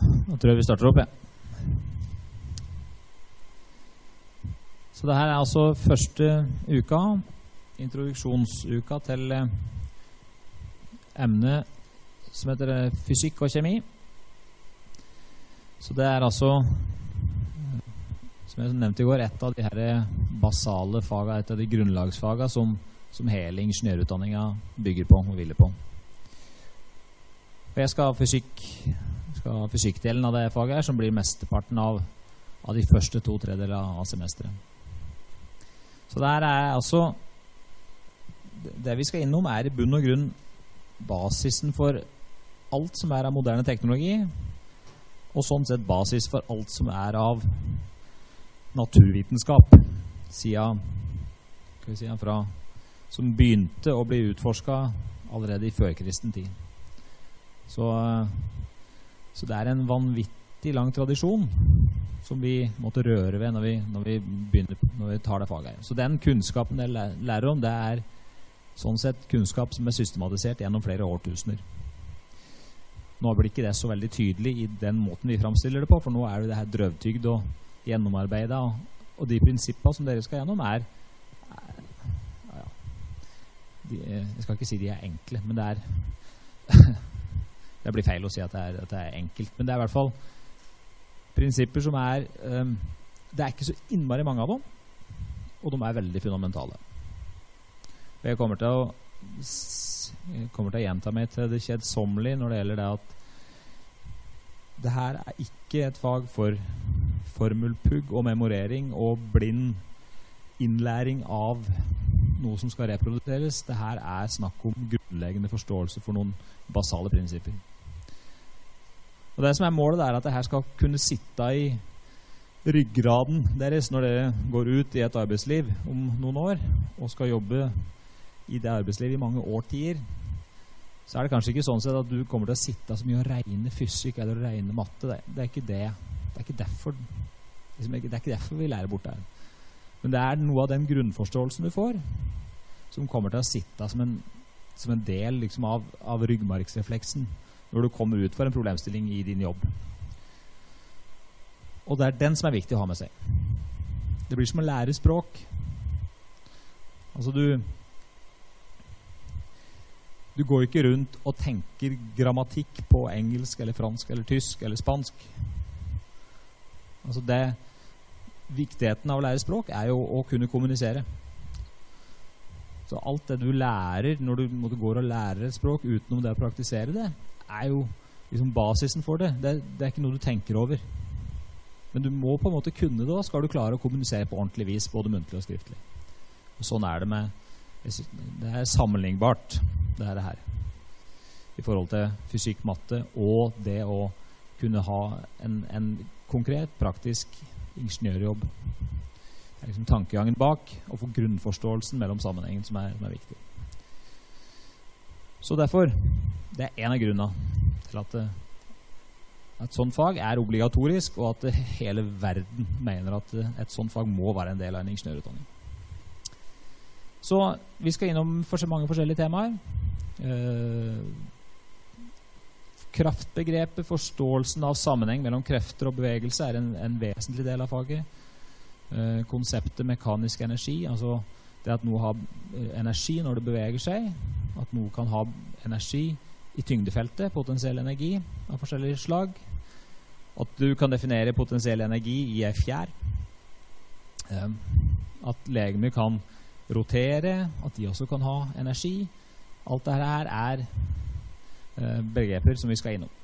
Nå tror jeg vi starter opp, ja. Så det her er altså første uka, introduksjonsuka til emnet som heter fysikk og kjemi. Så det er altså, som jeg nevnte i går, et av de her basale faga, et av de grunnlagsfaga som hele ingeniørutdanningen bygger på og hviler på. Og jeg skal ha fysikkdelen av det faget her, som blir mesteparten av de første 2/3 av semesteret. Så det her er altså, det vi skal innom er i bunn og grunn basisen for alt som er av moderne teknologi, og sånn sett basis for alt som er av naturvitenskap, siden som begynte å bli utforsket allerede i førkristen tid. Så det er en vanvittig lang tradisjon som vi måtte røre ved når vi tar det faget her. Så den kunnskapen jeg lærer om, det er sånn sett kunnskap som er systematisert gjennom flere årtusener. Nå blir ikke det så veldig tydelig i den måten vi framstiller det på, for nå er det her drøvtygd og gjennomarbeidet, og de prinsippene som dere skal gjennom jeg skal ikke si de er enkle, men det er det blir feil å si at det er enkelt, men det er i hvert fall prinsipper som det er ikke så innmari mange av dem, og de er veldig fundamentale. Og jeg kommer til å gjenta meg til det kjedsommelige når det gjelder det at det her er ikke et fag for formulpugg og memorering og blind innlæring av noe som skal reproduseres. Det her er snakk om grunnleggende forståelse for noen basale prinsipper. Og det som er målet er at det her skal kunne sitte i ryggraden deres når dere går ut i et arbeidsliv om noen år og skal jobbe i det arbeidslivet i mange årtier. Så er det kanskje ikke sånn sett at du kommer til å sitte så mye og regne fysikk eller regne matte. Det er ikke det. Det er ikke derfor vi lærer bort det her. Men det er noe av den grunnforståelsen du får som kommer til å sitte som en del liksom, av ryggmargsrefleksen når du kommer ut for en problemstilling i din jobb. Og det er den som er viktig å ha med seg. Det blir som å lære språk. Altså du går ikke rundt og tenker grammatikk på engelsk eller fransk eller tysk eller spansk. Altså viktigheten av å lære språk er jo å kunne kommunisere. Så alt det du lærer når du går og lærer et språk utenom det å praktisere det, er jo liksom basisen for det. Det er ikke noe du tenker over. Men du må på en måte kunne det, og skal du klare å kommunisere på ordentlig vis, både muntlig og skriftlig. Og sånn er det det er sammenlignbart, det her. I forhold til fysikk, matte, og det å kunne ha en konkret, praktisk ingeniørjobb. Det er liksom tankegangen bak, og få grunnforståelsen mellom sammenhengen som er viktig. Så derfor, det er en av grunnene til at et sånt fag er obligatorisk, og at hele verden mener at et sånt fag må være en del av en ingeniørutdanning. Så vi skal innom mange forskjellige temaer. Kraftbegrepet, forståelsen av sammenheng mellom krefter og bevegelse er en vesentlig del av faget. Konseptet mekanisk energi, altså det at noe har energi når det beveger seg, at noe kan ha energi i tyngdefeltet, potensiell energi av forskjellige slag, at du kan definere potensiell energi i en fjær, at legemer kan rotere, at de også kan ha energi. Alt dette her er begreper som vi skal innom.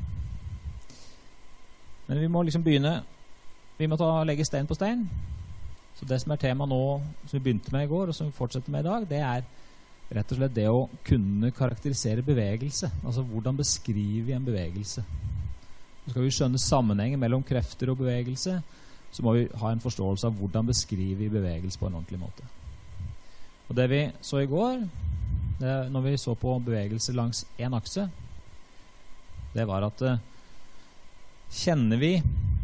Men vi må liksom begynne, vi må legge stein på stein. Så det som er tema nå, som vi begynte med i går, og som vi fortsetter med i dag, det er rett og slett det å kunne karakterisere bevegelse. Altså hvordan beskriver vi en bevegelse? Så skal vi skjønne sammenhengen mellom krefter og bevegelse, så må vi ha en forståelse av hvordan beskriver vi bevegelse på en ordentlig måte. Og det vi så i går, når vi så på bevegelse langs en akse, det var at kjenner vi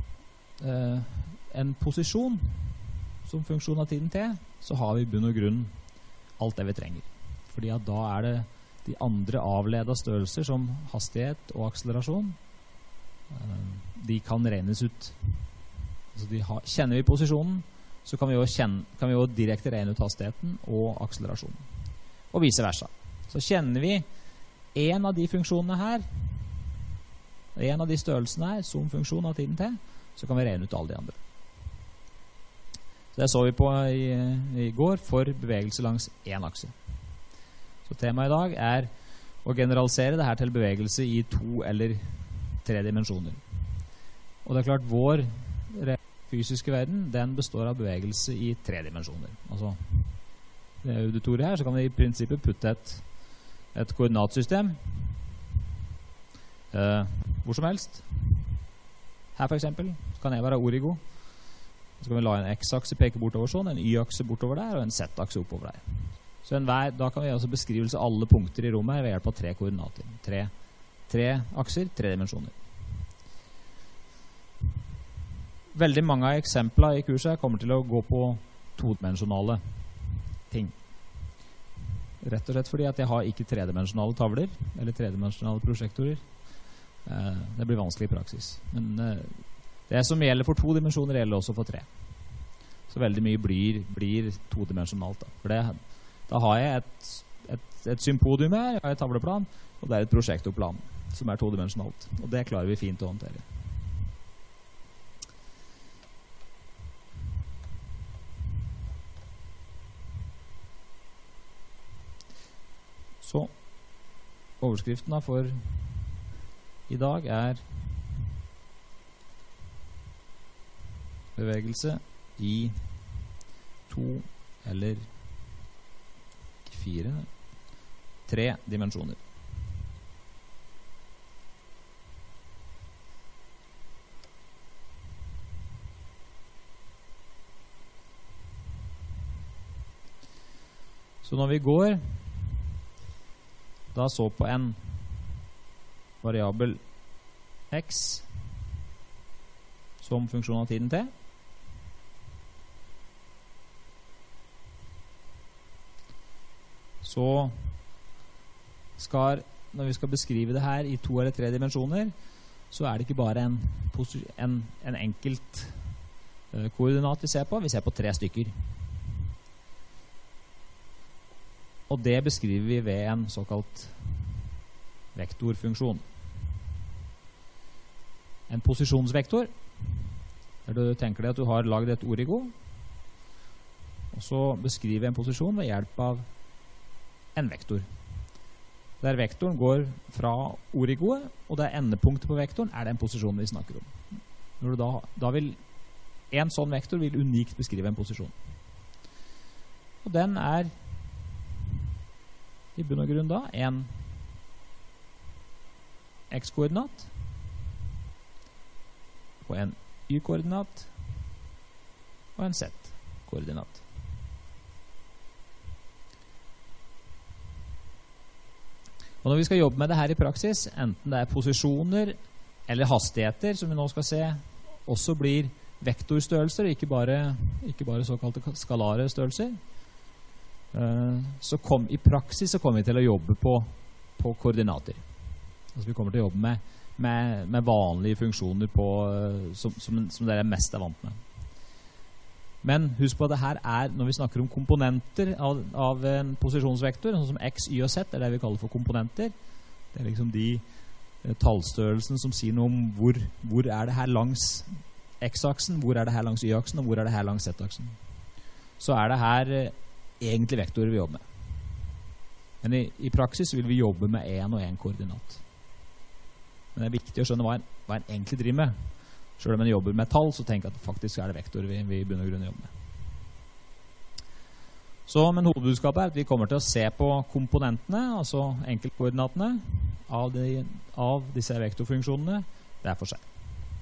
en posisjon som funksjon av tiden T, så har vi i bunn og grunn alt det vi trenger. Fordi at da er det de andre avledede størrelser som hastighet og akselerasjon de kan regnes ut. Altså kjenner vi posisjonen, så kan vi jo direkte regne ut hastigheten og akselerasjonen. Og vice versa. Så kjenner vi en av de funksjonene her, en av de størrelsene her, som funksjon av tiden t, så kan vi regne ut alle de andre. Så det så vi på i går for bevegelse langs en akse. Så temaet i dag er å generalisere det her til bevegelse i 2 eller 3 dimensjoner. Og det er klart, vår fysiske verden, den består av bevegelse i 3 dimensjoner. Altså, det auditoriet her, så kan vi i prinsippet putte et koordinatsystem hvor som helst. Her for eksempel, så kan jeg være origo. Så kan vi la en x-akse peke bortover sånn, en y-akse bortover der, og en z-akse oppover der. Så da kan vi altså beskrivelse alle punkter i rommet her ved hjelp av 3 koordinater. 3 akser, 3 dimensjoner. Veldig mange av eksemplene i kurset kommer til å gå på 2-dimensjonale ting. Rett og slett fordi at jeg har ikke 3-dimensjonale tavler, eller 3-dimensjonale prosjektorer. Det blir vanskelig i praksis. Men det som gjelder for 2 dimensjoner gjelder også for 3. Så veldig mye blir 2-dimensjonalt. For da har jeg et sympodium her, jeg har et tavleplan, og det er et prosjektorplan som er 2-dimensjonalt. Og det klarer vi fint å håndtere. Så overskriften for i dag er bevegelse i 2 eller 3 dimensjoner. Så når vi går da så på en variabel x som funksjon av tiden t, så når vi skal beskrive det her i 2 eller 3 dimensjoner, så er det ikke bare en enkelt koordinat vi ser på 3 stykker. Og det beskriver vi ved en såkalt vektorfunksjon. En posisjonsvektor, der du tenker deg at du har laget et origo, og så beskriver en posisjon ved hjelp av en vektor. Der vektoren går fra origoet, og der endepunktet på vektoren er den posisjonen vi snakker om. Når du da vil en sånn vektor vil unikt beskrive en posisjon. Og den er i bunn og grunn da en x-koordinat og en y-koordinat og en z-koordinat. Og når vi skal jobbe med det her i praksis, enten det er posisjoner eller hastigheter, som vi nå skal se, også blir vektorstørrelser, ikke bare såkalte skalare størrelser, så i praksis så kommer vi til å jobbe på koordinater. Altså vi kommer til å jobbe med vanlige funksjoner som dere mest er vant med. Men husk på at det her når vi snakker om komponenter av en posisjonsvektor, sånn som x, y og z, det er det vi kaller for komponenter. Det er liksom de tallstørrelsen som sier noe om hvor er det her langs x-aksen, hvor er det her langs y-aksen, og hvor er det her langs z-aksen. Så er det her egentlig vektorer vi jobber med. Men i praksis vil vi jobbe med en og en koordinat. Men det er viktig å skjønne hva en egentlig driver med. Selv om en jobber med tall, så tenk at faktisk er det vektorer vi i bunn og grunn jobber med. Men hovedbudskapet er at vi kommer til å se på komponentene, altså enkeltkoordinatene, av disse vektorfunksjonene hver for seg.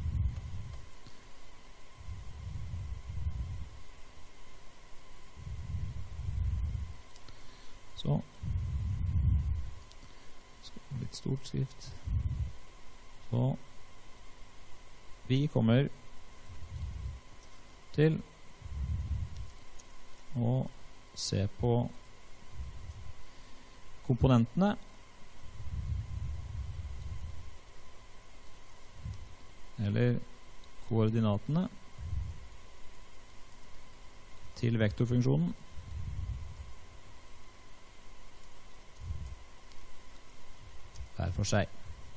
Så litt stort skrift. Så vi kommer til å se på komponentene eller koordinatene til vektorfunksjonen hver for seg.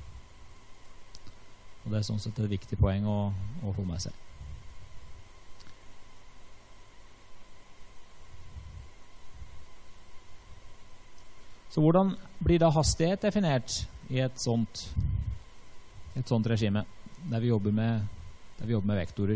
Og det er sånn sett et viktig poeng å få med seg. Så hvordan blir da hastighet definert i et sånt regime, der vi jobber med vektorer?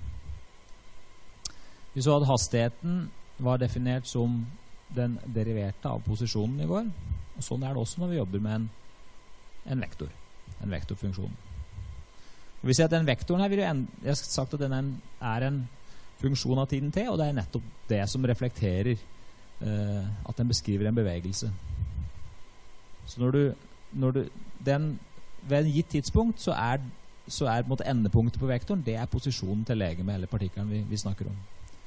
Vi så at hastigheten var definert som den deriverte av posisjonen i går, og sånn er det også når vi jobber med en vektor, en vektorfunksjon. Og vi ser at den vektoren her, jeg har sagt at den er en funksjon av tiden t, og det er nettopp det som reflekterer at den beskriver en bevegelse. Så ved en gitt tidspunkt så er på en måte endepunktet på vektoren, det er posisjonen til legemet eller partikkelen vi snakker om.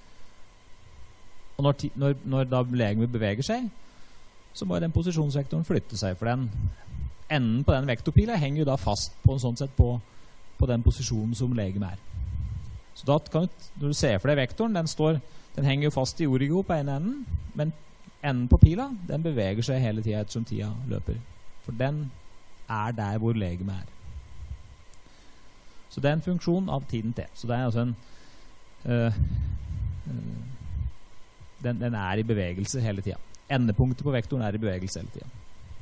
Og når da legemet beveger seg, så må den posisjonsvektoren flytte seg, for den enden på den vektorpila henger jo da fast på en sånn sett på den posisjonen som legemet er. Så da kan du, når du ser for deg vektoren, den henger jo fast i origo på en enden, men enden på pila, den beveger seg hele tiden ettersom tida løper. For den er der hvor legemet er. Så det er en funksjon av tiden t. Så det er altså den er i bevegelse hele tiden. Endepunktet på vektoren er i bevegelse hele tiden.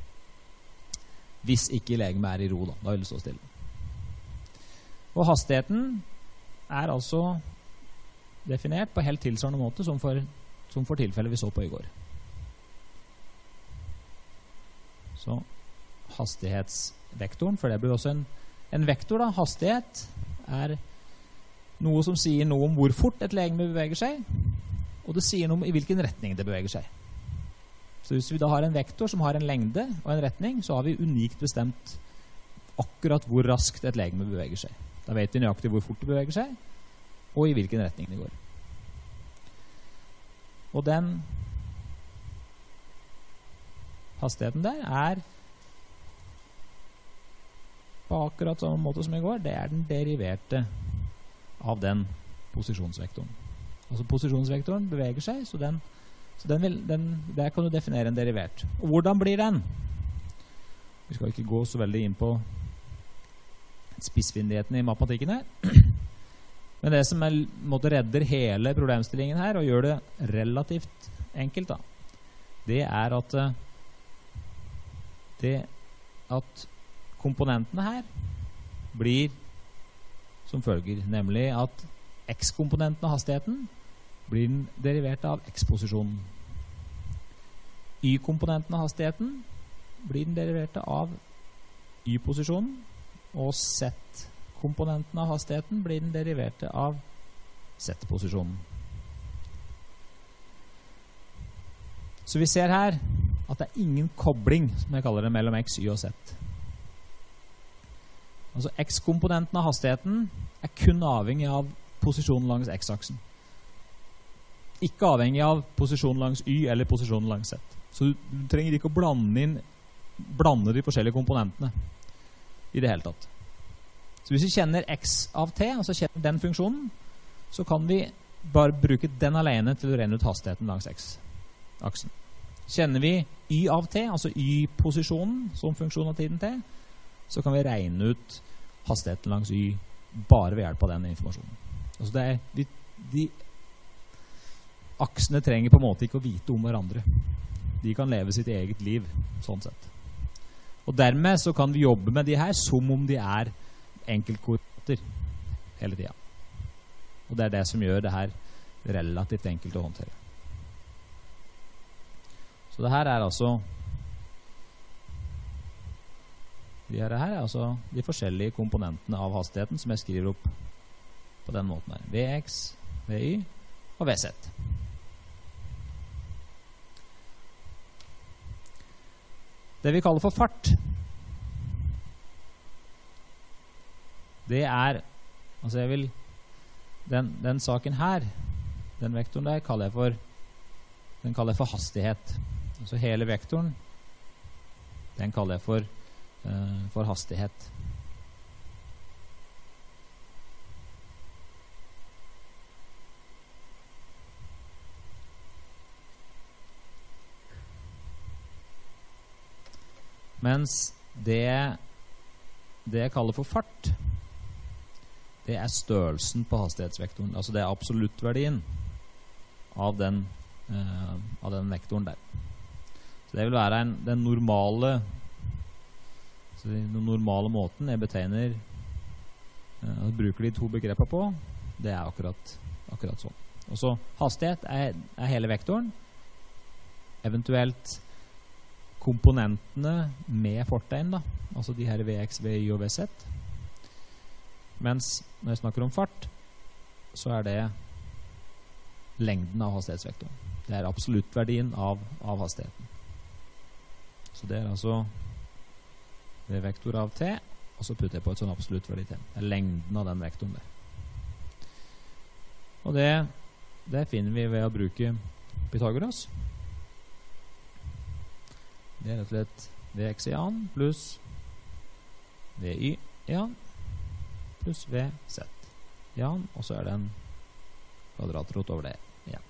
Hvis ikke legemet er i ro, da vil det stå stille. Og hastigheten er altså definert på helt tilsvarende måte som for tilfellet vi så på i går. Så hastighetsvektoren, for det blir også en vektor da. Hastighet er noe som sier noe om hvor fort et legeme beveger seg, og det sier noe om i hvilken retning det beveger seg. Så hvis vi da har en vektor som har en lengde og en retning, så har vi unikt bestemt akkurat hvor raskt et legeme beveger seg. Da vet vi nøyaktig hvor fort det beveger seg, og i hvilken retning det går. Og den hastigheten der er på akkurat samme måte som i går, det er den deriverte av den posisjonsvektoren. Altså posisjonsvektoren beveger seg, så der kan du definere en derivert. Og hvordan blir den? Vi skal ikke gå så veldig inn på spissfindigheten i matematikken her. Men det som redder hele problemstillingen her og gjør det relativt enkelt da, det er at komponentene her blir som følger, nemlig at x-komponenten av hastigheten blir den deriverte av x-posisjonen. Y-komponenten av hastigheten blir den deriverte av y-posisjonen, og z-komponenten av hastigheten blir den deriverte av z-posisjonen. Så vi ser her at det er ingen kobling, som jeg kaller det, mellom x, y og z. Altså x-komponenten av hastigheten er kun avhengig av posisjonen langs x-aksen. Ikke avhengig av posisjonen langs y eller posisjonen langs z. Så du trenger ikke å blande de forskjellige komponentene i det hele tatt. Så hvis vi kjenner x av t, altså kjenner den funksjonen, så kan vi bare bruke den alene til å regne ut hastigheten langs x-aksen. Kjenner vi y av t, altså y-posisjonen som funksjon av tiden t, så kan vi regne ut hastigheten langs y bare ved hjelp av den informasjonen. Altså det er, de aksene trenger på en måte ikke å vite om hverandre. De kan leve sitt eget liv, sånn sett. Og dermed så kan vi jobbe med de her som om de er enkeltkoordinater hele tiden. Og det er det som gjør det her relativt enkelt å håndtere. Så det her er altså de forskjellige komponentene av hastigheten som jeg skriver opp på den måten her. Vx, Vy og Vz. Det vi kaller for fart, det er, altså jeg vil, den saken her, den vektoren der, kaller jeg for hastighet. Altså hele vektoren, den kaller jeg for hastighet. Mens det jeg kaller for fart, det er størrelsen på hastighetsvektoren. Altså det er absoluttverdien av den vektoren der. Så det vil være den normale måten jeg betegner bruker de to begreper på. Det er akkurat sånn. Og så hastighet er hele vektoren, eventuelt komponentene med fortegn da, altså de her Vx, Vy og Vz. Mens når jeg snakker om fart, så er det lengden av hastighetsvektoren. Det er absoluttverdien av hastigheten. Så det er altså V-vektor av t, og så putter jeg på et sånn absoluttverdi t. Det er lengden av den vektoren der. Og det finner vi ved å bruke Pythagoras. Det er rett og slett Vx i annen pluss Vy i annen pluss Vz i annen, og så er det en kvadratrot over det igjen.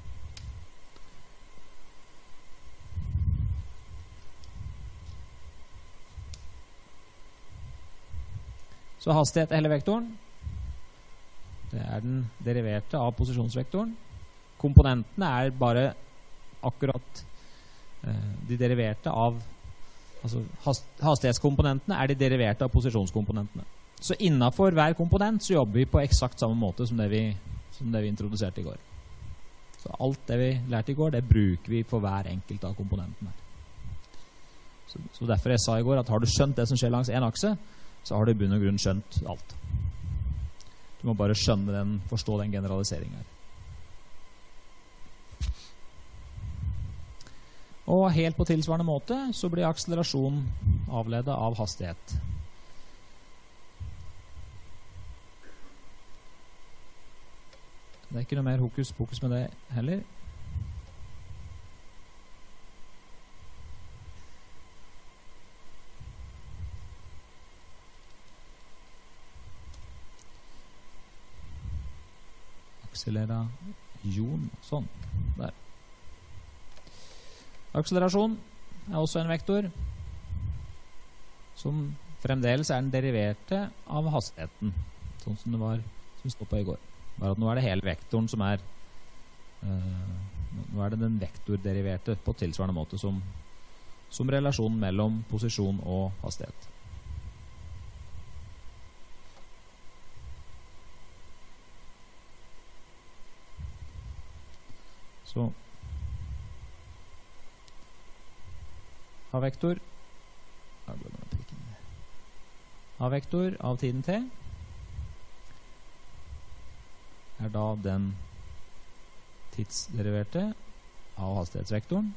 Så hastighet er hele vektoren. Det er den deriverte av posisjonsvektoren. Komponentene er bare akkurat de deriverte av, altså hastighetskomponentene er de deriverte av posisjonskomponentene. Så innenfor hver komponent så jobber vi på eksakt samme måte som det vi introduserte i går. Så alt det vi lærte i går, det bruker vi for hver enkelt av komponentene. Så derfor jeg sa i går at har du skjønt det som skjer langs en akse, så har du i bunn og grunn skjønt alt. Du må bare forstå den generaliseringen her. Og helt på tilsvarende måte så blir akselerasjon avledet av hastighet. Det er ikke noe mer hokus pokus med det heller. Akselerasjon, sånn, der. Akselerasjon er også en vektor som fremdeles er den deriverte av hastigheten, sånn som det var som stod på i går. Bare at nå er det hele vektoren som er nå er det den vektorderiverte på tilsvarende måte som relasjonen mellom posisjon og hastighet. Så A-vektor av tiden t er da den tidsderiverte av hastighetsvektoren.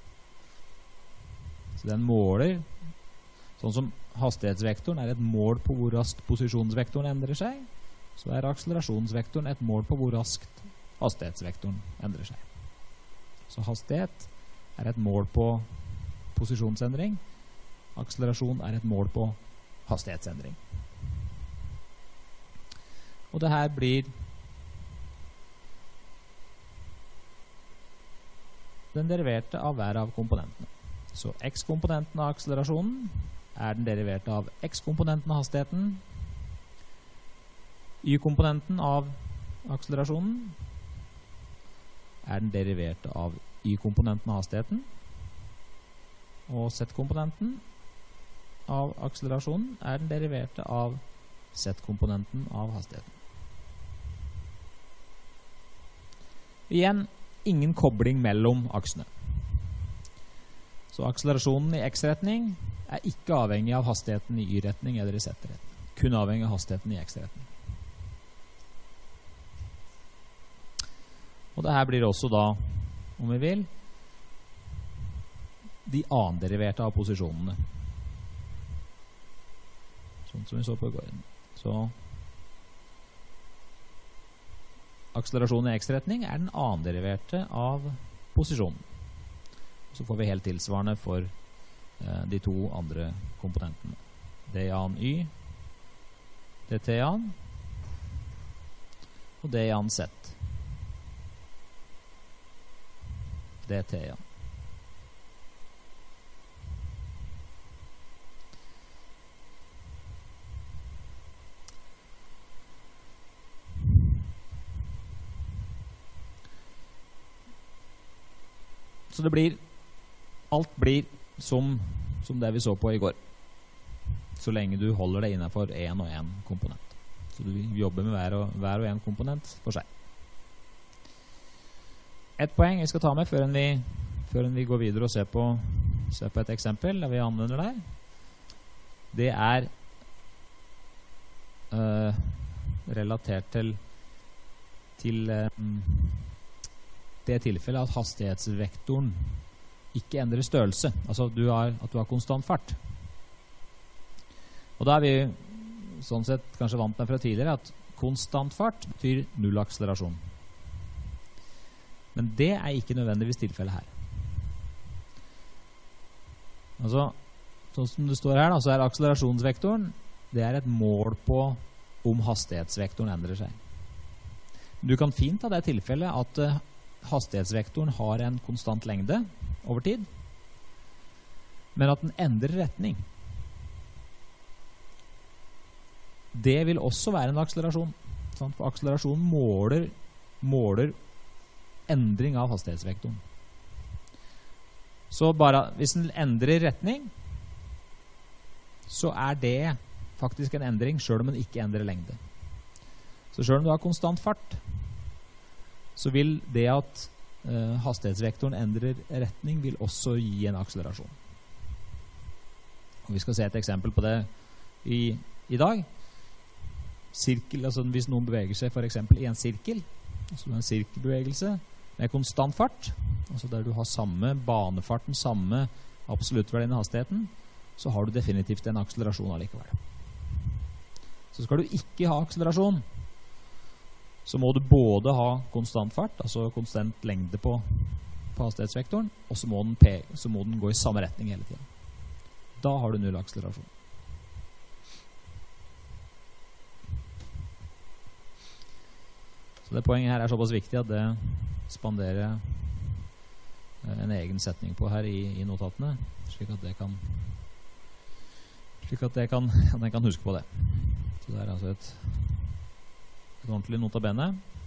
Så den måler, sånn som hastighetsvektoren er et mål på hvor raskt posisjonsvektoren endrer seg, så er akselerasjonsvektoren et mål på hvor raskt hastighetsvektoren endrer seg. Så hastighet er et mål på posisjonsendring. Akselerasjon er et mål på hastighetsendring. Og det her blir den deriverte av hver av komponentene. Så x-komponenten av akselerasjonen er den deriverte av x-komponenten av hastigheten. Y-komponenten av akselerasjonen er den deriverte av y-komponenten av hastigheten. Og z-komponenten av akselerasjonen er den deriverte av z-komponenten av hastigheten. Igjen, ingen kobling mellom aksene. Så akselerasjonen i x-retning er ikke avhengig av hastigheten i y-retning eller i z-retning. Kun avhengig av hastigheten i x-retning. Og det her blir også da, om vi vil, de anderiverte av posisjonene. Sånn som vi så på i går. Så akselerasjonen i x-retning er den anderiverte av posisjonen. Så får vi helt tilsvarende for de to andre komponentene. D-an y, dt-an og d-an z. dt-an. Så alt blir som det vi så på i går, så lenge du holder deg innenfor en og en komponent. Så du jobber med hver og en komponent for seg. Et poeng vi skal ta med før vi går videre og ser på et eksempel der vi anvender det er relatert til det tilfellet at hastighetsvektoren ikke endrer størrelse, altså at du har konstant fart. Og da er vi sånn sett kanskje vant med fra tidligere at konstant fart betyr null akselerasjon. Men det er ikke nødvendigvis tilfellet her. Altså, sånn som det står her da, så er akselerasjonsvektoren, det er et mål på om hastighetsvektoren endrer seg. Du kan fint ha det tilfellet at hastighetsvektoren har en konstant lengde over tid, men at den endrer retning. Det vil også være en akselerasjon, sant? For akselerasjon måler endring av hastighetsvektoren. Så bare hvis den endrer retning, så er det faktisk en endring selv om den ikke endrer lengde. Så selv om du har konstant fart, så vil det at hastighetsvektoren endrer retning vil også gi en akselerasjon. Og vi skal se et eksempel på det i dag. Sirkel, altså hvis noen beveger seg for eksempel i en sirkel, altså en sirkelbevegelse med konstant fart, altså der du har samme banefarten, samme absoluttverdien av hastigheten, så har du definitivt en akselerasjon allikevel. Så skal du ikke ha akselerasjon, så må du både ha konstant fart, altså konstant lengde på hastighetsvektoren, og så må den gå i samme retning hele tiden. Da har du null akselerasjon. Så det poenget her er såpass viktig at det spanderer en egen setning på her i notatene, slik at jeg kan huske på det. Så det er altså et ordentlig notabene.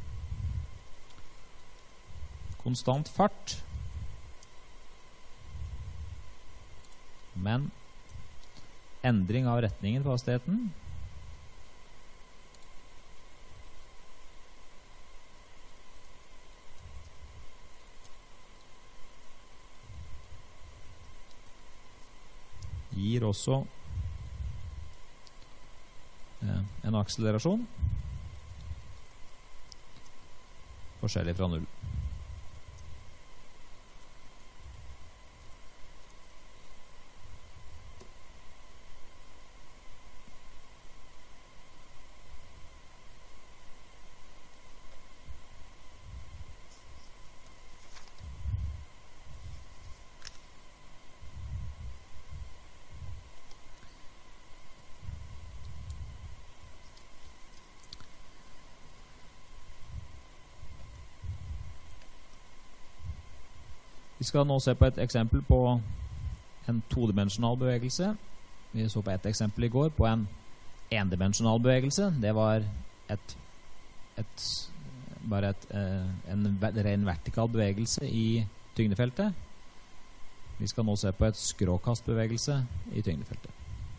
Konstant fart, men endring av retningen på hastigheten gir også en akselerasjon forskjellig fra null. Vi skal nå se på et eksempel på en todimensjonal bevegelse. Vi så på et eksempel i går på en endimensjonal bevegelse. Det var en ren vertikal bevegelse i tyngdefeltet. Vi skal nå se på et skråkastbevegelse i tyngdefeltet.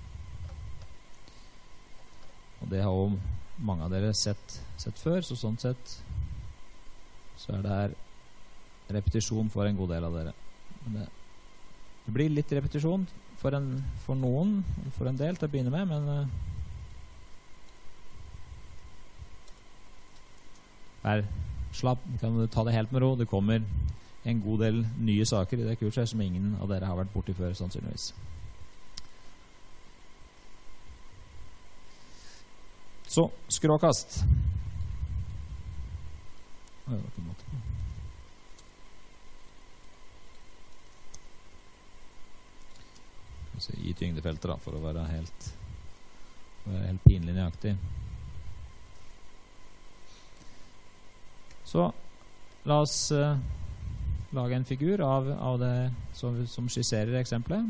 Og det har jo mange av dere sett før, så sånn sett så er det her repetisjon for en god del av dere. Men det blir litt repetisjon for noen, for en del til å begynne med, men kan du ta det helt med ro. Det kommer en god del nye saker i det kurset som ingen av dere har vært borti før, sannsynligvis. Så, skråkast. I tyngdefeltet da, for å være helt pinlig nøyaktig. Så la oss lage en figur av det som skisserer eksempelet.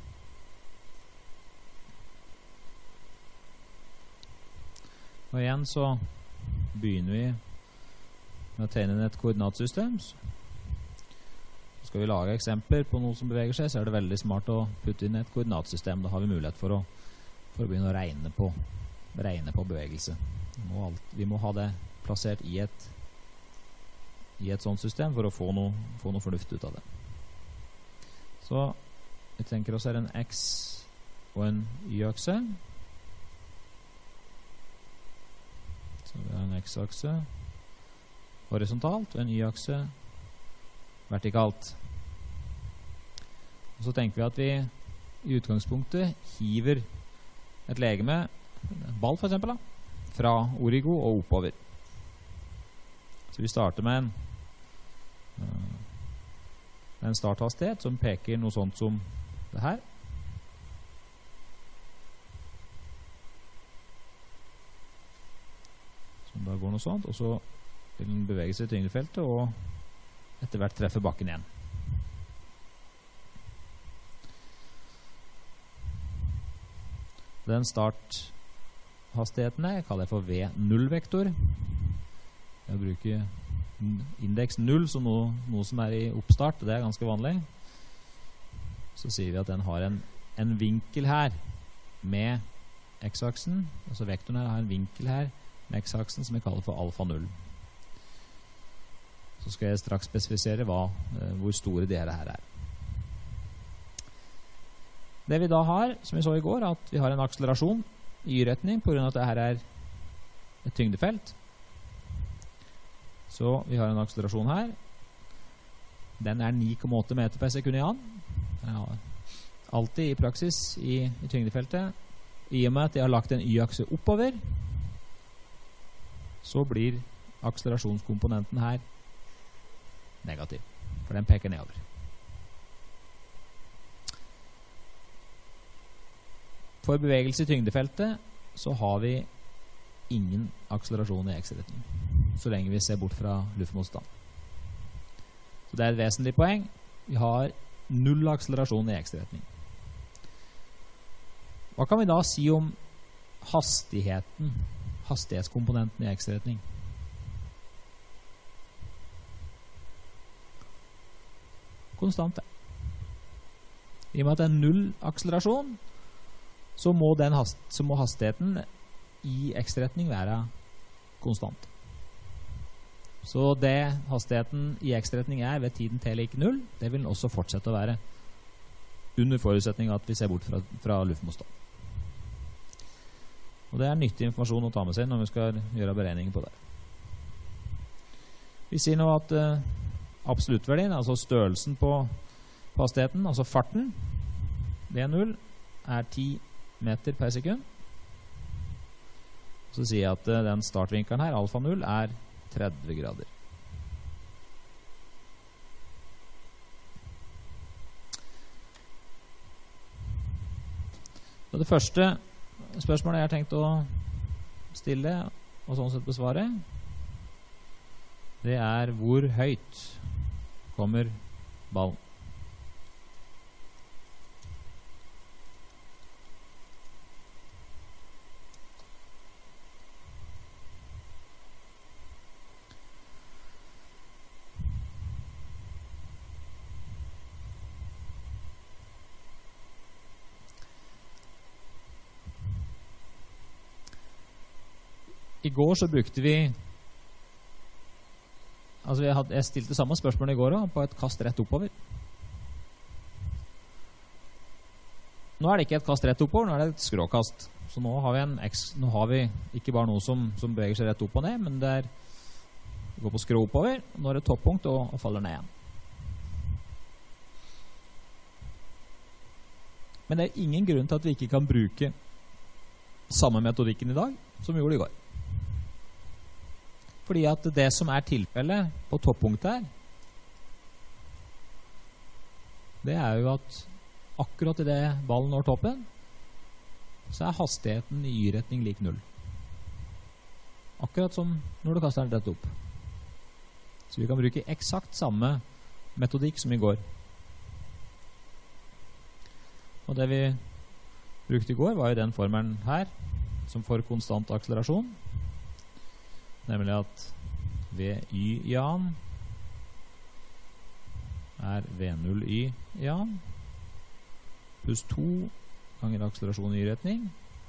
Og igjen så begynner vi med å tegne inn et koordinatsystem. Så skal vi lage eksempler på noe som beveger seg, så er det veldig smart å putte inn et koordinatsystem. Da har vi mulighet for å begynne å regne på bevegelse. Vi må ha det plassert i et sånt system for å få noe fornuft ut av det. Så vi tenker oss her en X og en Y-akse. Så vi har en X-akse horisontalt og en Y-akse vertikalt. Og så tenker vi at vi i utgangspunktet hiver et legeme, ball for eksempel, fra origo og oppover. Så vi starter med en starthastighet som peker noe sånt som det her. Som da går noe sånt, og så vil den bevege seg i tyngdefeltet og etter hvert treffe bakken igjen. Den starthastigheten jeg kaller for V0-vektor. Jeg bruker indeks 0 som noe som er i oppstart, det er ganske vanlig. Så sier vi at den har en vinkel her med x-aksen, altså vektoren her har en vinkel her med x-aksen som jeg kaller for alfa 0. Så skal jeg straks spesifisere hvor store de her er. Det vi da har, som vi så i går, at vi har en akselerasjon i y-retning på grunn av at det her er et tyngdefelt. Så vi har en akselerasjon her. Den er 9,8 meter per sekund i an. Ja, alltid i praksis i tyngdefeltet. I og med at jeg har lagt en y-akse oppover, så blir akselerasjonskomponenten her negativ, for den peker nedover. For bevegelse i tyngdefeltet så har vi ingen akselerasjon i x-retning, så lenge vi ser bort fra luftmotstand. Så det er et vesentlig poeng. Vi har null akselerasjon i x-retning. Hva kan vi da si om hastighetskomponenten i x-retning? Konstante. I og med at det er null akselerasjon, så må hastigheten i x-retning være konstant. Så det hastigheten i x-retning er ved tiden t lik 0, det vil den også fortsette å være under forutsetning at vi ser bort fra luftmotstand. Og det er nyttig informasjon å ta med seg når vi skal gjøre beregninger på det. Vi sier nå at absoluttverdien, altså størrelsen på hastigheten, altså farten, V0, er 10 meter per sekund. Så sier jeg at den startvinkelen her, alfa 0, er 30 grader. Så det første spørsmålet jeg har tenkt å stille, og sånn sett besvare, det er hvor høyt kommer ballen? I går så brukte vi, altså jeg stilte samme spørsmål i går også, på et kast rett oppover. Nå er det ikke et kast rett oppover, nå er det et skråkast. Så nå har vi ikke bare noe som beveger seg rett opp og ned, men det går på skrå oppover, nå er det toppunkt og faller ned igjen. Men det er ingen grunn til at vi ikke kan bruke samme metodikken i dag som vi gjorde i går. Fordi at det som er tilfellet på toppunktet her, det er jo at akkurat i det ballen når toppen, så er hastigheten i y-retning lik 0. Akkurat som når du kaster den rett opp. Så vi kan bruke eksakt samme metodikk som i går. Og det vi brukte i går var jo den formelen her, som får konstant akselerasjon. Nemlig at ved y-jan er V0y ja, pluss 2 ganger akselerasjon i y-retning,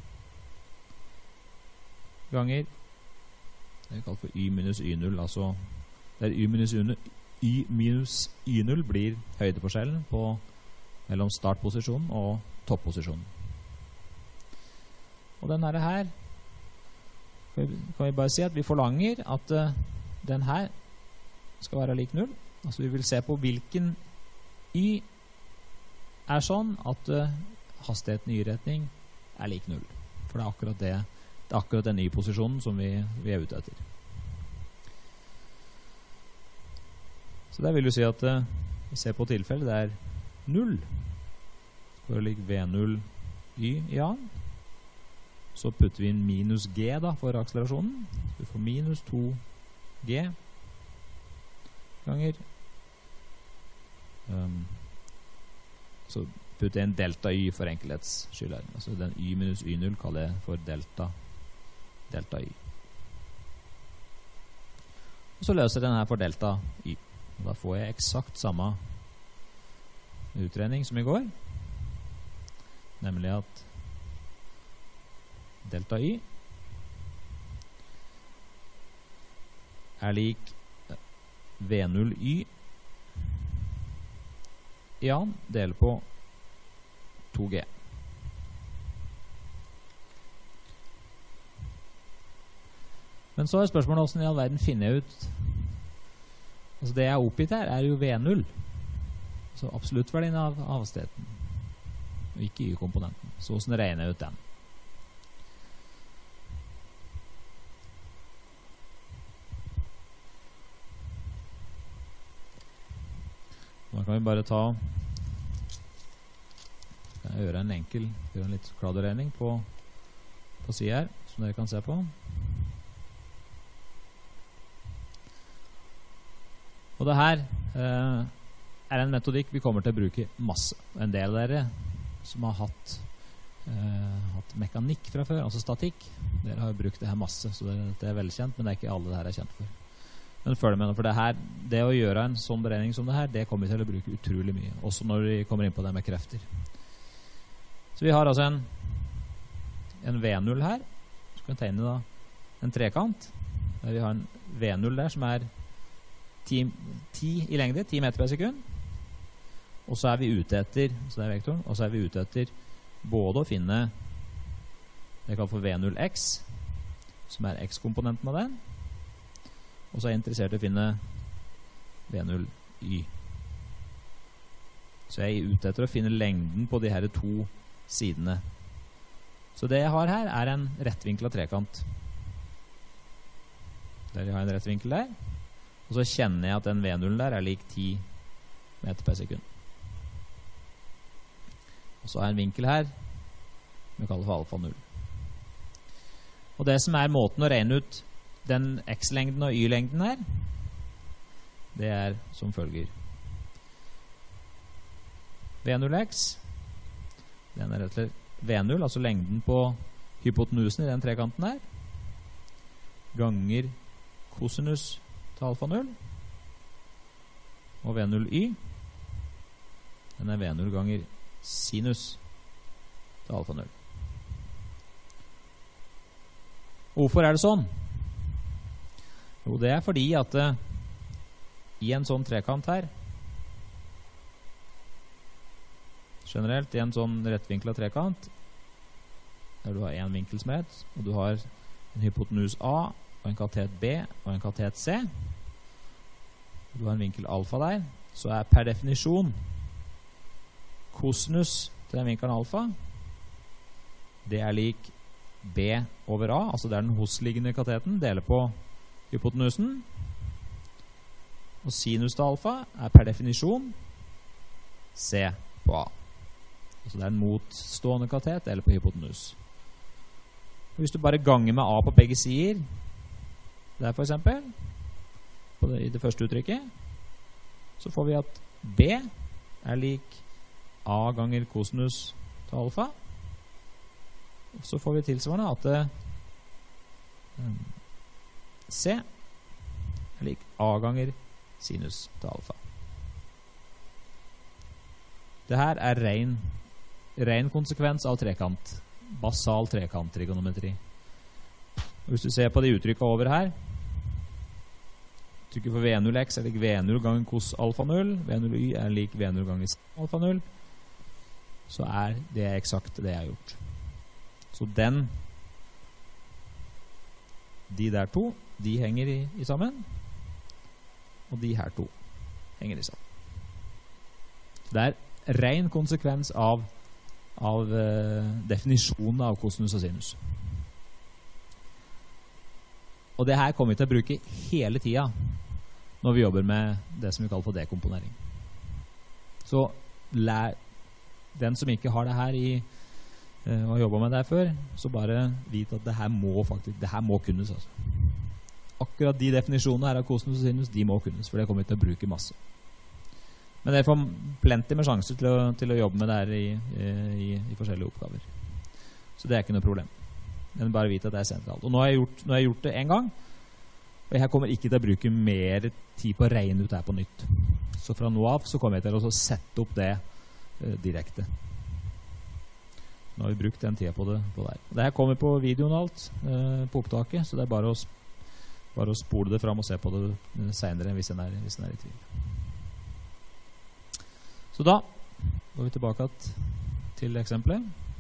ganger det vi kaller for y minus y0, altså der y minus y0 blir høydeforskjellen mellom startposisjonen og topposisjonen. Og den her kan vi bare si at vi forlanger at den her skal være lik 0. Altså vi vil se på hvilken y er sånn at hastigheten i y-retning er lik 0. For det er akkurat den y-posisjonen som vi er ute etter. Så det vil jo si at vi ser på tilfellet det er 0. Skal det ligge V0 y ja. Så putter vi inn minus g da for akselerasjonen. Så vi får minus 2g ganger så putter jeg inn delta y for enkelhets skyld her. Altså den y minus y0 kaller jeg for delta y. Og så løser den her for delta y. Og da får jeg eksakt samme utregning som i går. Nemlig at delta y er lik V0 y ja, deler på 2g. Men så er spørsmålet hvordan i all verden finner jeg ut altså det jeg er oppgitt her er jo V0 så absolutt verdien av hastigheten og ikke y-komponenten så hvordan regner jeg ut den da kan vi bare kan jeg gjøre en litt kladderegning på siden her som dere kan se på og det her er en metodikk vi kommer til å bruke masse. En del av dere som har hatt mekanikk fra før, altså statikk, dere har jo brukt det her masse, så det er velkjent, men det er ikke alle det her er kjent for. Men følg med, for det å gjøre en sånn beregning som det her, det kommer vi til å bruke utrolig mye, også når vi kommer inn på det med krefter. Så vi har altså en V0 her, så kan vi tegne da en trekant, der vi har en V0 der som er 10 i lengde, 10 meter per sekund. Og så er vi ute etter, så det er vektoren, og så er vi ute etter både å finne det jeg kaller for V0x, som er x-komponenten av den, og så er jeg interessert i å finne V0y. Så jeg er ute etter å finne lengden på de her 2 sidene. Så det jeg har her er en rettvinklet trekant. Der jeg har en rettvinkel der, og så kjenner jeg at den V0 der er lik 10 meter per sekund. Og så har jeg en vinkel her vi kaller for alfa 0. Og det som er måten å regne ut den x-lengden og y-lengden her, det er som følger. V0x, den er rett og slett V0, altså lengden på hypotenusen i den trekanten her, ganger kosinus til alfa 0 og V0y den er V0 ganger sinus til alfa 0 hvorfor er det sånn? Jo, det er fordi at i en sånn trekant her generelt i en sånn rettvinklet trekant der du har en vinkelsmed og du har en hypotenus A og en katet B og en katet C du har en vinkel alfa der så er per definisjon kosinus til den vinkelen alfa det er lik B over A altså det er den hosliggende kateten deler på hypotenusen og sinus til alfa er per definisjon C på A altså det er en motstående katet deler på hypotenus og hvis du bare ganger med A på begge sider der for eksempel i det første uttrykket så får vi at B er lik A ganger kosinus til alfa og så får vi tilsvarende at C er lik A ganger sinus til alfa Det her er ren konsekvens av trekant. Basal trekant-trigonometri. Hvis du ser på de uttrykket over her, uttrykket for V0x er lik V0 ganger cos alfa 0, V0y er lik V0 ganger sin alfa 0, så er det eksakt det jeg har gjort. Så de der to, de henger i sammen, og de her to henger i sammen. Det er ren konsekvens av definisjonen av kosinus og sinus. Og det her kommer vi til å bruke hele tiden når vi jobber med det som vi kaller for dekomponering. Så den som ikke har det her og har jobbet med det her før, så bare vit at det her må kunnes. Altså. Akkurat de definisjonene her av kosinus og sinus, de må kunnes, for det kommer vi til å bruke masse. Men dere får plenty med sjanser til å jobbe med det her i forskjellige oppgaver. Så det er ikke noe problem. Men bare vite at det er sentralt. Og nå har jeg gjort det en gang, og jeg kommer ikke til å bruke mer tid på å regne ut det her på nytt. Så fra nå av så kommer jeg til å sette opp det direkte. Nå har vi brukt den tiden på det der. Det her kommer på videoen og alt, på opptaket, så det er bare å spole det fram og se på det senere hvis en er i tvil. Så da går vi tilbake til eksempelet.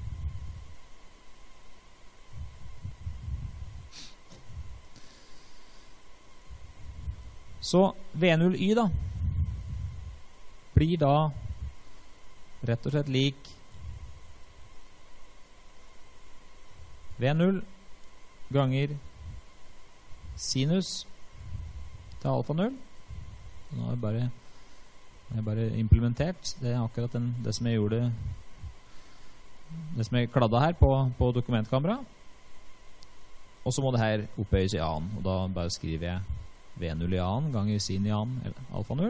Så V0y da blir da rett og slett lik V0 ganger sinus til alfa 0. Nå har jeg bare implementert. Det er akkurat det som jeg gjorde, det som jeg kladde her på dokumentkamera. Og så må det her opphøyes i annen, og da bare skriver jeg V0 i annen ganger sin i annen, eller alfa 0.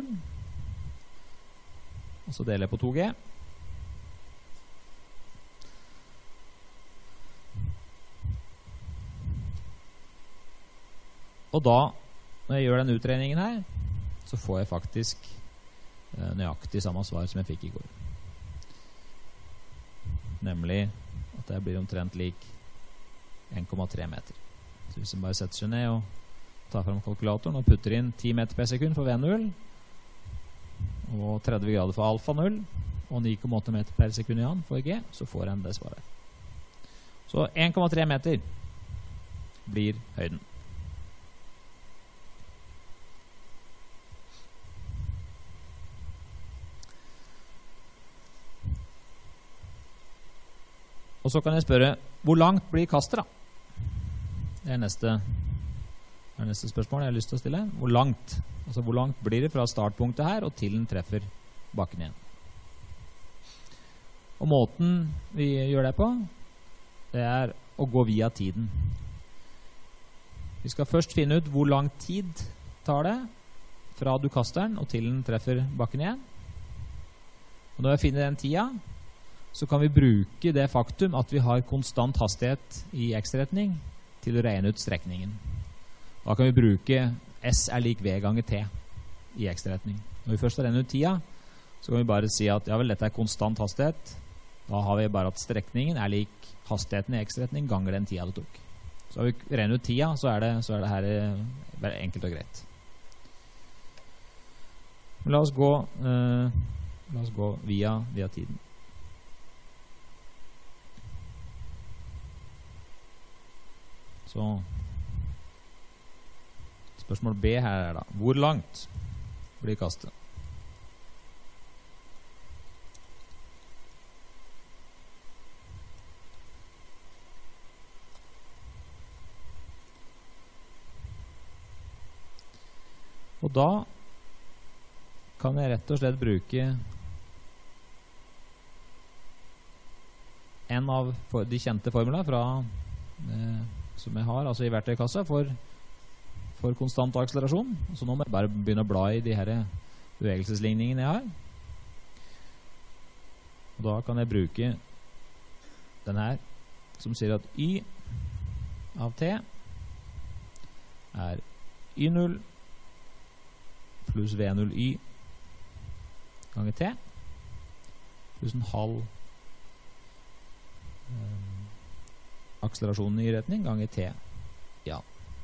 Og så deler jeg på 2G. Og da, når jeg gjør den utregningen her, så får jeg faktisk nøyaktig samme svar som jeg fikk i går. Nemlig at det blir omtrent lik 1,3 meter. Så hvis jeg bare setter seg ned og tar frem kalkulatoren og putter inn 10 meter per sekund for V0 og 30 grader for alfa 0 og 9,8 meter per sekund i annen for G, så får en det svaret. Så 1,3 meter blir høyden. Og så kan jeg spørre, hvor langt blir kastet da? Det er neste spørsmål jeg har lyst til å stille. Hvor langt? Altså hvor langt blir det fra startpunktet her og til den treffer bakken igjen? Og måten vi gjør det på, det er å gå via tiden. Vi skal først finne ut hvor lang tid tar det fra du kaster den og til den treffer bakken igjen. Og når jeg finner den tida, så kan vi bruke det faktum at vi har konstant hastighet i x-retning til å regne ut strekningen. Da kan vi bruke S er lik V ganger T i x-retning. Når vi først har regnet ut tida, så kan vi bare si at ja vel, dette er konstant hastighet. Da har vi bare at strekningen er lik hastigheten i x-retning ganger den tida det tok. Så har vi regnet ut tida, så er det her bare enkelt og greit. Men la oss gå via tiden. Så spørsmål B her er da, hvor langt blir kastet? Og da kan jeg rett og slett bruke en av de kjente formler som jeg har, altså i verktøykassa for konstant akselerasjon. Så nå må jeg bare begynne å bla i de her bevegelsesligningene jeg har. Og da kan jeg bruke den her, som sier at y av t er y0 pluss v0y ganger t pluss en halv akselerasjonen i retning ganger t. Ja.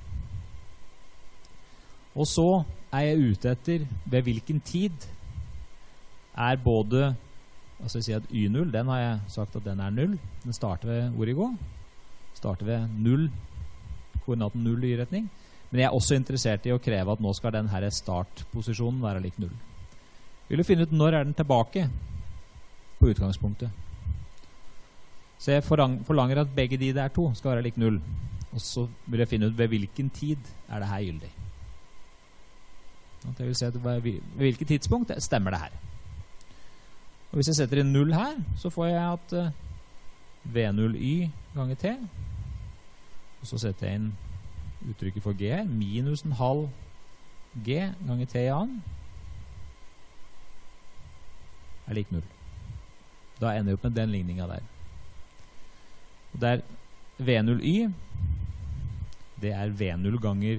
Og så er jeg ute etter ved hvilken tid er både, altså jeg sier at y0, den har jeg sagt at den er 0. Den starter ved origo. Starter ved 0, koordinaten 0 i y-retning. Men jeg er også interessert i å kreve at nå skal denne startposisjonen være lik 0. Jeg vil finne ut når er den tilbake på utgangspunktet. Så jeg forlanger at begge de der to skal være lik 0. Og så vil jeg finne ut ved hvilken tid er det her gyldig. Jeg vil se at ved hvilket tidspunkt stemmer det her. Og hvis jeg setter inn 0 her, så får jeg at V0y ganger t. Og så setter jeg inn uttrykket for g her, minus en halv g ganger t i annen, er lik 0. Da ender jeg opp med den ligningen der. Og der V0y, det er V0 ganger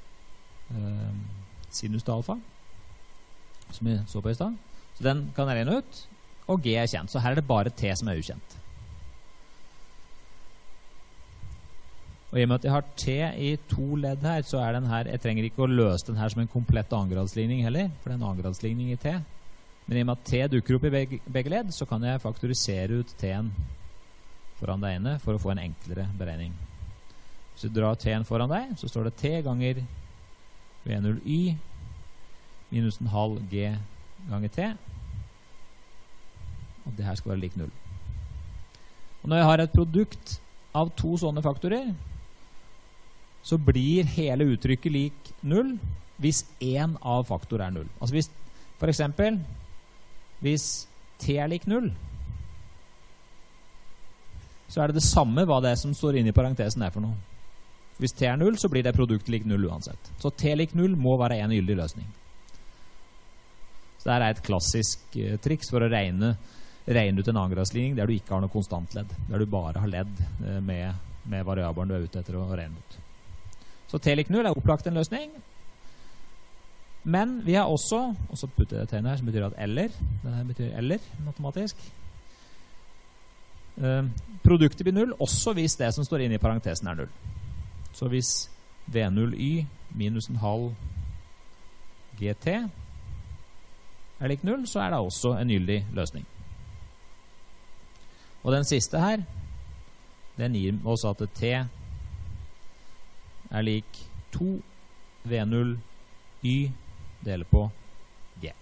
sinus til alfa, som vi så på i sted. Så den kan jeg regne ut, og g er kjent. Så her er det bare t som er ukjent. Og i og med at jeg har t i to ledd her, så er den her, jeg trenger ikke å løse den her som en komplett annengradsligning heller, for det er en annengradsligning i t. Men i og med at t dukker opp i begge ledd, så kan jeg faktorisere ut t-en foran deg ene for å få en enklere beregning. Hvis du drar t-en foran deg, så står det t ganger V0y minus en halv g ganger t. Og det her skal være lik 0. Og når jeg har et produkt av to sånne faktorer, så blir hele uttrykket lik 0 hvis en av faktor er 0. Altså hvis, for eksempel, hvis t er lik 0, så er det det samme hva det er som står inne i parentesen er for noe. Hvis t er 0, så blir det produktet lik 0 uansett. Så t lik 0 må være en gyldig løsning. Så det er et klassisk triks for å regne ut en annengradsligning der du ikke har noe konstantledd, der du bare har ledd med variabelen du er ute etter å regne ut. Så t lik 0 er opplagt en løsning, men vi har også, og så putter jeg det tegnet her, som betyr at eller, denne betyr eller matematisk, produktet blir 0, også hvis det som står inne i parentesen er 0. Så hvis V0y minus en halv gt er lik 0, så er det også en gyldig løsning. Og den siste her, den gir oss at t er lik 2 V0y deler på g.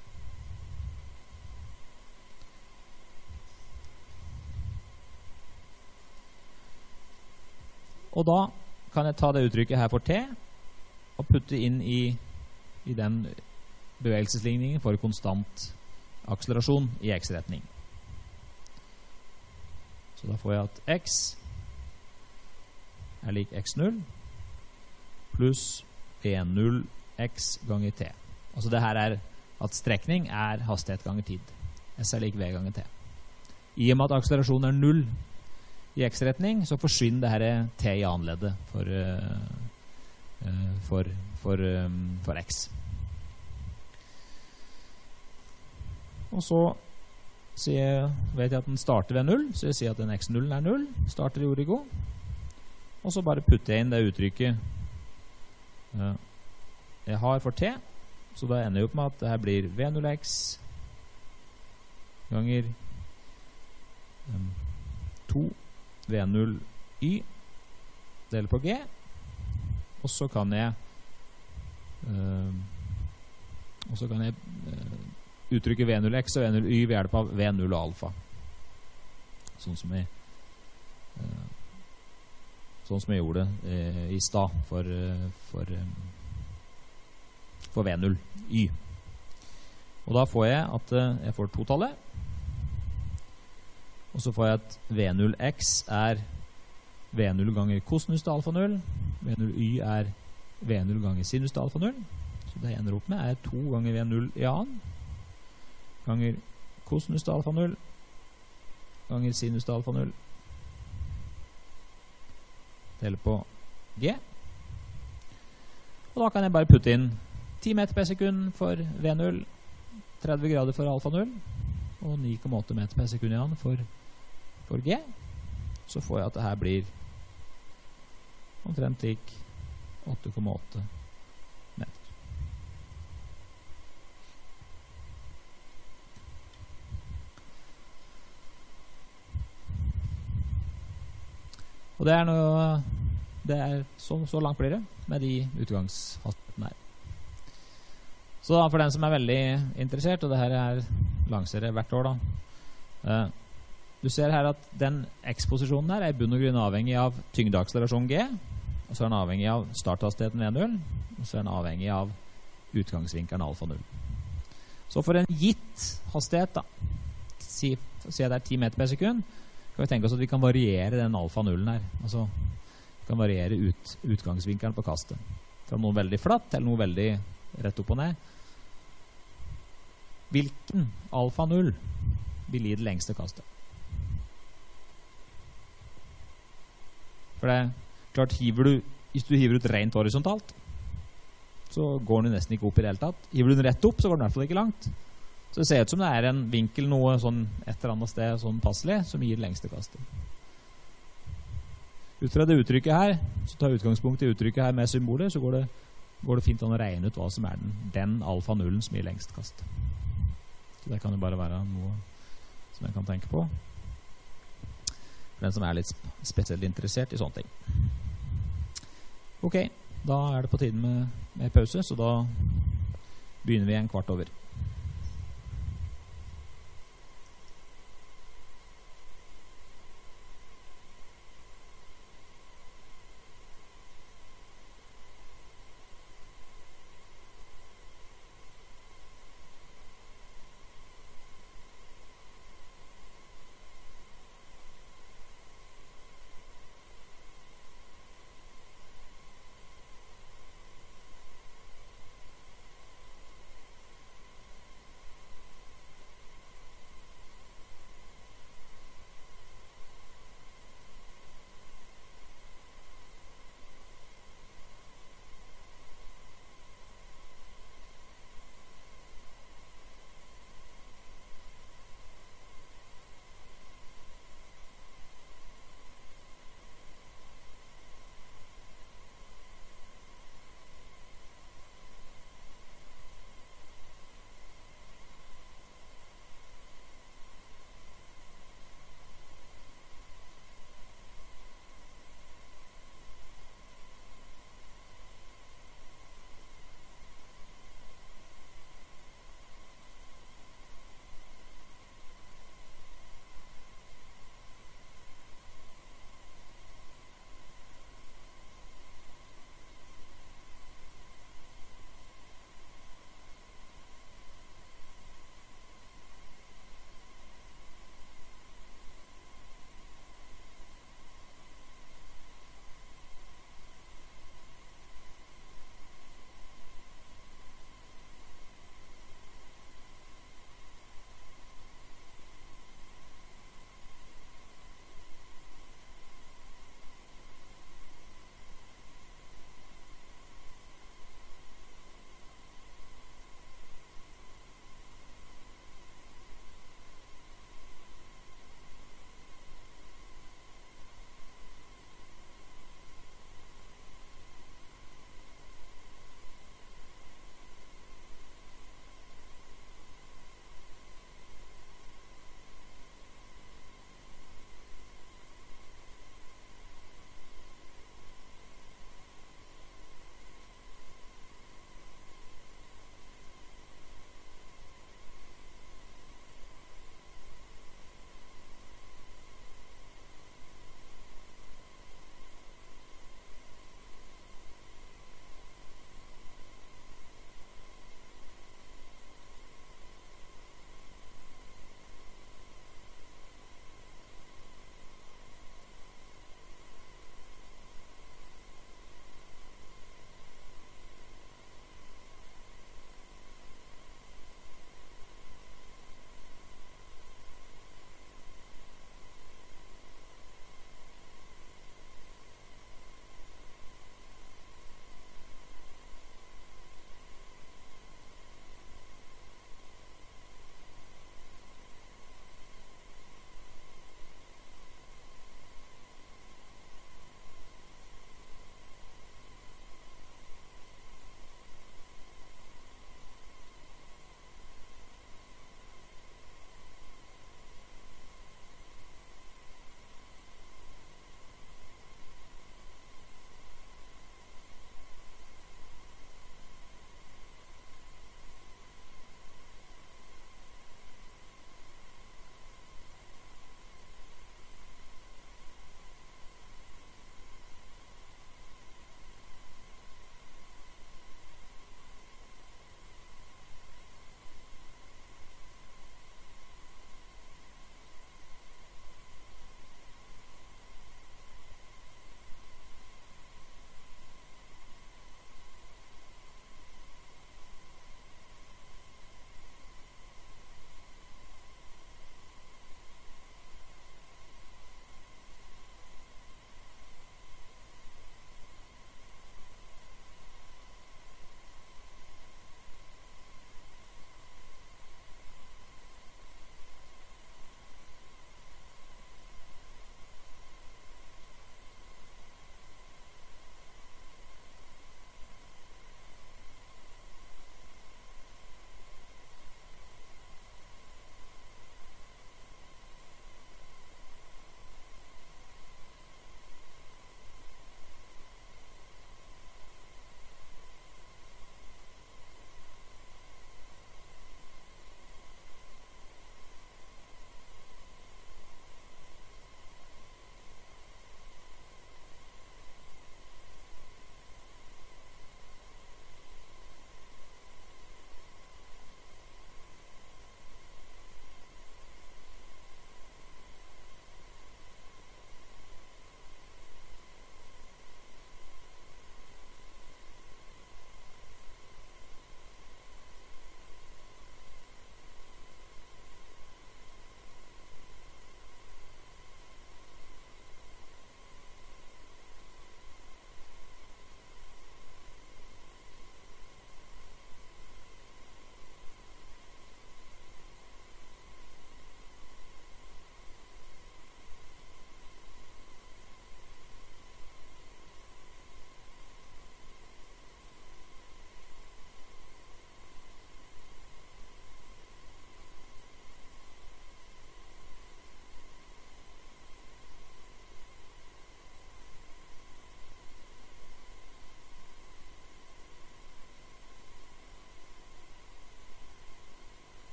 Og da kan jeg ta det uttrykket her for t og putte inn i den bevegelsesligningen for konstant akselerasjon i x-retning. Så da får jeg at x er lik x0 pluss v0 x ganger t. Altså det her er at strekning er hastighet ganger tid. S er lik v ganger t. I og med at akselerasjonen er 0 i x-retning, så forsvinner det her t i annenleddet for x. Og så vet jeg at den starter ved 0, så jeg sier at den x0 er 0, starter i origo, og så bare putter jeg inn det uttrykket jeg har for t, så da ender jeg opp med at det her blir v0x ganger 2 v0y deler på g, og så kan jeg uttrykke v0x og v0y ved hjelp av v0 alfa, sånn som jeg gjorde i stad for v0y. Og da får jeg at jeg får totallet, og så får jeg at v0x er v0 ganger kosinus til alfa 0, v0y er v0 ganger sinus til alfa 0, så det jeg ender opp med er 2 ganger v0 i annen ganger kosinus til alfa 0 ganger sinus til alfa 0 deler på g. Og da kan jeg bare putte inn 10 meter per sekund for v0, 30 grader for alfa 0, og 9,8 meter per sekund igjen for G. Så får jeg at det her blir omtrent lik 8,8 meter. Og det er noe, så langt blir det med de utgangshastighetene her. Så da, for den som er veldig interessert, og det her er langserie hvert år da, du ser her at den X-posisjonen her er i bunn og grunn avhengig av tyngdeakselerasjon G, og så er den avhengig av starthastigheten V0, og så er den avhengig av utgangsvinkelen alfa 0. Så for en gitt hastighet da, si det er 10 meter per sekund, kan vi tenke oss at vi kan variere den alfa 0-en her. Altså, vi kan variere utgangsvinkelen på kastet. Fra noe veldig flatt til noe veldig rett opp og ned. Hvilken alfa 0 vil gi det lengste kastet? For det er klart, hvis du hiver ut rent horisontalt, så går den nesten ikke opp i det hele tatt. Hiver du den rett opp, så går den i hvert fall ikke langt. Så det ser ut som det er en vinkel noe sånn et eller annet sted sånn passelig, som gir det lengste kastet. Ut fra det uttrykket her, så tar utgangspunkt i uttrykket her med symboler, så går det fint an å regne ut hva som er den alfa 0-en som gir lengst kast. Så det kan jo bare være noe som jeg kan tenke på. For den som er litt spesielt interessert i sånne ting. Ok, da er det på tiden med pause, så da begynner vi 15:15.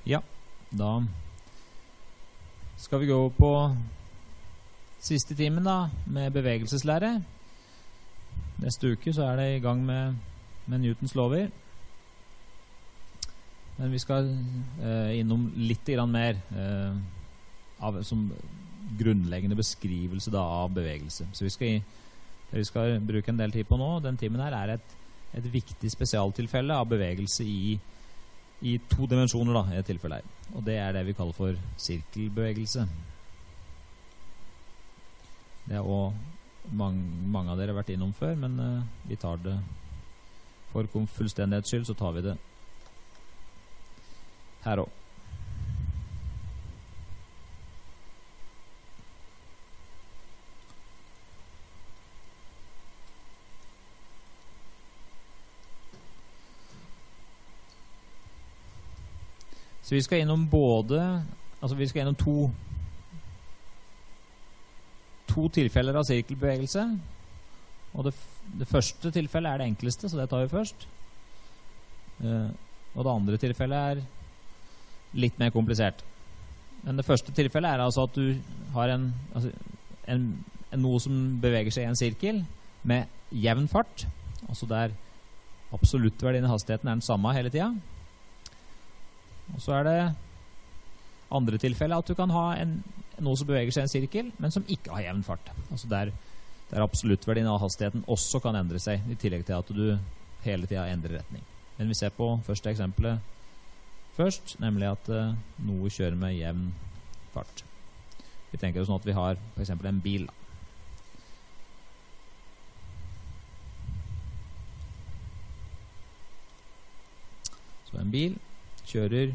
Ja, da skal vi gå på siste timen da, med bevegelseslære. Neste uke så er det i gang med Newtons lover. Men vi skal innom litt grann mer av som grunnleggende beskrivelse da, av bevegelse. Så vi skal bruke en del tid på nå. Den timen her er et viktig spesialtilfelle av bevegelse i 2 dimensjoner da, i et tilfelle her. Og det er det vi kaller for sirkelbevegelse. Det er også mange av dere har vært innom før, men vi tar det for fullstendighets skyld, så tar vi det her også. Så vi skal innom vi skal innom to tilfeller av sirkelbevegelse. Og det første tilfellet er det enkleste, så det tar vi først. Og det andre tilfellet er litt mer komplisert. Men det første tilfellet er altså at du har noe som beveger seg i en sirkel med jevn fart, altså der absoluttverdien i hastigheten er den samme hele tiden. Og så er det andre tilfellet at du kan ha noe som beveger seg i en sirkel, men som ikke har jevn fart. Altså der absoluttverdien av hastigheten også kan endre seg, i tillegg til at du hele tiden endrer retning. Men vi ser på første eksempelet først, nemlig at noe kjører med jevn fart. Vi tenker oss sånn at vi har for eksempel en bil. Så en bil kjører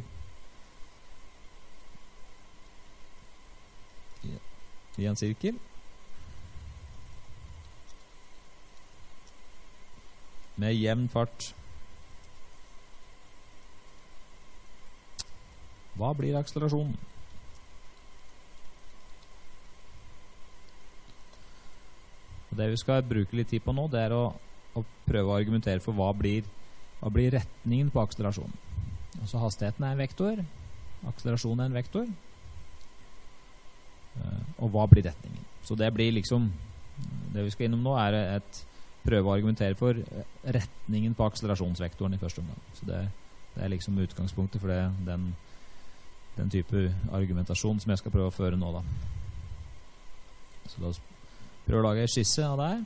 i en sirkel med jevn fart. Hva blir akselerasjonen? Og det vi skal bruke litt tid på nå, det er å prøve å argumentere for hva blir retningen på akselerasjonen. Altså hastigheten er en vektor, akselerasjonen er en vektor, og hva blir retningen? Så det blir liksom, det vi skal innom nå er prøve å argumentere for retningen på akselerasjonsvektoren i første omgang. Så det er liksom utgangspunktet for den type argumentasjon som jeg skal prøve å føre nå da. Så la oss prøve å lage en skisse av det her.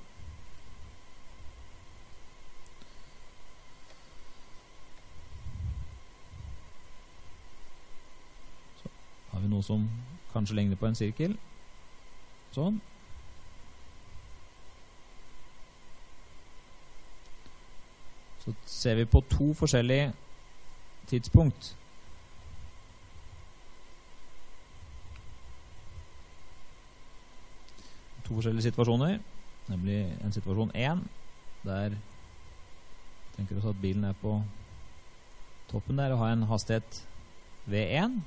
Har vi noe som kanskje ligner på en sirkel. Sånn. Så ser vi på 2 forskjellige tidspunkt. To forskjellige situasjoner, nemlig en situasjon 1, der tenker oss at bilen er på toppen der og har en hastighet V1.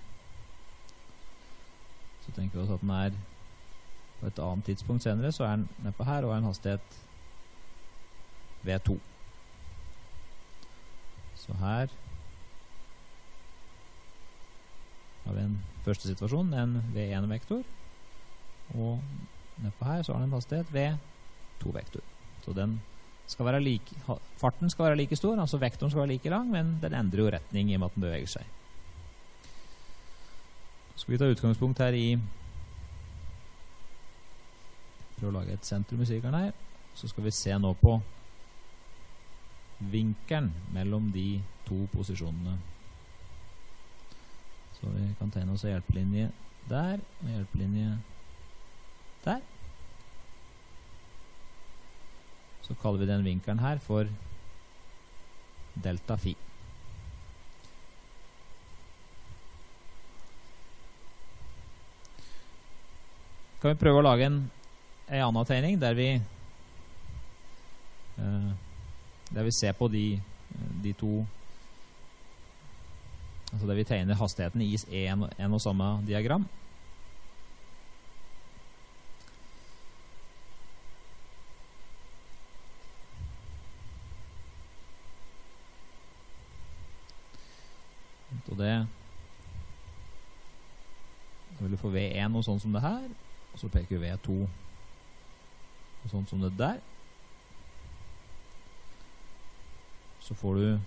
Så tenker vi oss at den er på et annet tidspunkt senere, så er den nede på her og har en hastighet V2. Så her har vi en første situasjon, en V1-vektor, og nede på her så har den en hastighet V2-vektor. Så farten skal være like stor, altså vektoren skal være like lang, men den endrer jo retning i og med at den beveger seg. Så skal vi ta utgangspunkt her i prøve å lage et sentrum i sirkelen her. Så skal vi se nå på vinkelen mellom de 2 posisjonene. Så vi kan tegne oss en hjelpelinje der, og hjelpelinje der. Så kaller vi den vinkelen her for delta phi. Kan vi prøve å lage en annen tegning der vi ser på de 2, altså der vi tegner hastigheten i en og samme diagram. Og det Da vil du få V1 og sånn som det her, og så peker V2 og sånn som det der. Så får du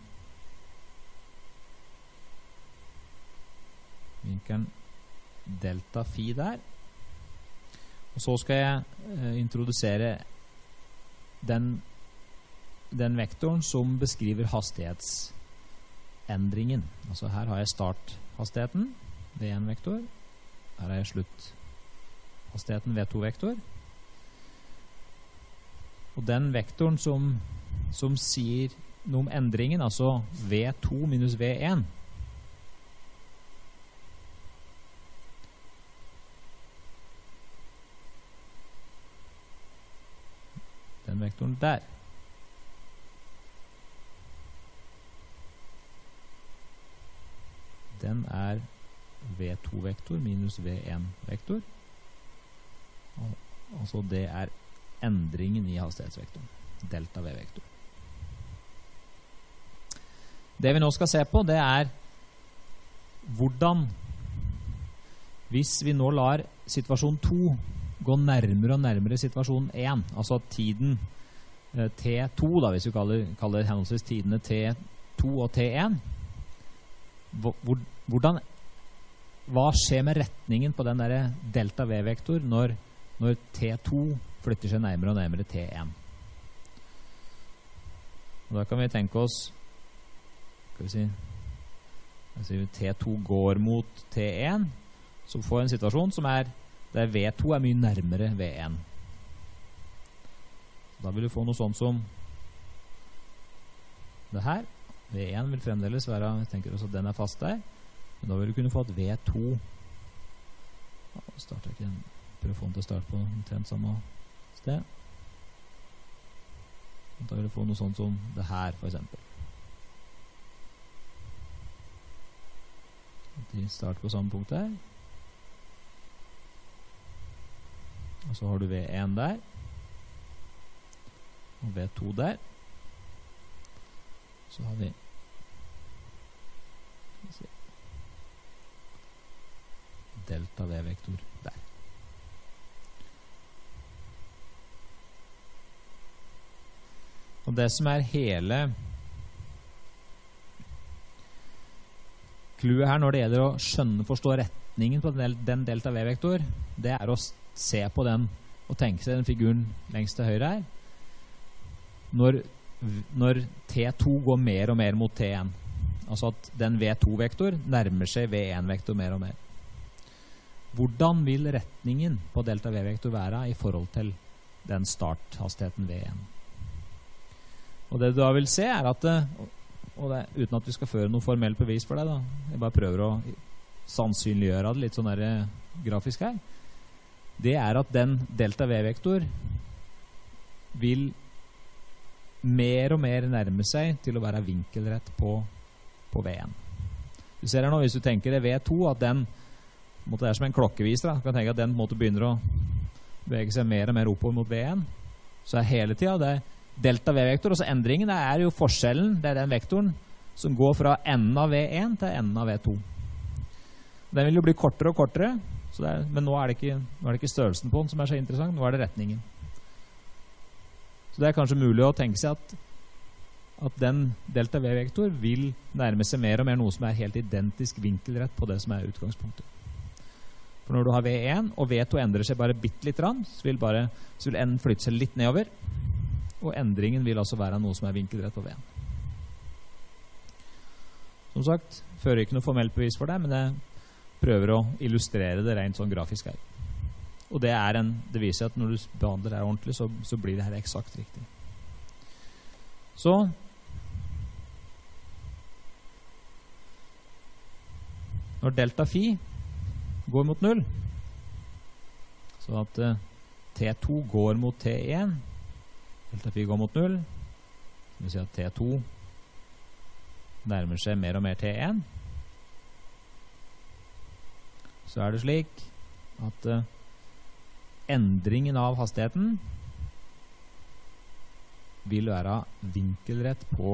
vinkelen delta phi der. Og så skal jeg introdusere den vektoren som beskriver hastighetsendringen. Altså her har jeg starthastigheten, V1-vektor. Her har jeg slutthastigheten, V2-vektor. Og den vektoren som sier noe om endringen, altså V2 minus V1, den vektoren der, den er V2-vektor minus V1-vektor. Altså det er endringen i hastighetsvektoren, delta V-vektor. Det vi nå skal se på, det er hvordan, hvis vi nå lar situasjon 2 gå nærmere og nærmere situasjon 1, altså tiden T2, da, hvis vi kaller henholdsvis tidene T2 og T1, hva skjer med retningen på den der delta V-vektor når T2 flytter seg nærmere og nærmere T1? Og da kan vi tenke oss, skal vi si T2 går mot T1, så får vi en situasjon som er der V2 er mye nærmere V1. Da vil du få noe sånt som det her. V1 vil fremdeles være, jeg tenker også at den er fast der, men da vil du kunne få at V2 starter ikke den, prøv å få den til å starte på omtrent samme sted. Da vil du få noe sånt som det her, for eksempel. De starter på samme punkt der. Og så har du V1 der, og V2 der. Så har vi delta V-vektor der. Og det som er hele clouet her når det gjelder å forstå retningen på den delta V-vektor, det er å se på den og tenke seg den figuren lengst til høyre her. Når T2 går mer og mer mot T1, altså at den V2-vektor nærmer seg V1-vektor mer og mer. Hvordan vil retningen på delta V-vektor være i forhold til den starthastigheten V1? Og det du da vil se er at, og det, uten at vi skal føre noe formelt bevis for det da, jeg bare prøver å sannsynliggjøre det litt sånn der grafisk her, det er at den delta V-vektor vil mer og mer nærme seg til å være vinkelrett på V1. Du ser her nå, hvis du tenker det V2, at den det er som en klokkeviser, da. Du kan tenke at den begynner å bevege seg mer og mer oppover mot V1, så er hele tiden det delta V-vektor, altså endringen er jo forskjellen, det er den vektoren som går fra enden av V1 til enden av V2. Den vil jo bli kortere og kortere, men nå er det ikke størrelsen på den som er så interessant, nå er det retningen. Så det er kanskje mulig å tenke seg at den delta V-vektor vil nærme seg mer og mer noe som er helt identisk vinkelrett på det som er utgangspunktet. For når du har V1 og V2 endrer seg bare bitte litt, så vil N flytte seg litt nedover, og endringen vil altså være noe som er vinkelrett på V1. Som sagt, fører ikke noe formelt bevis for det, men jeg prøver å illustrere det rent sånn grafisk her. Og det viser at når du behandler det ordentlig, så blir det her eksakt riktig. Så når delta phi går mot 0, så at T2 går mot T1, delta phi går mot 0, det vil si at T2 nærmer seg mer og mer T1, så er det slik at endringen av hastigheten vil være vinkelrett på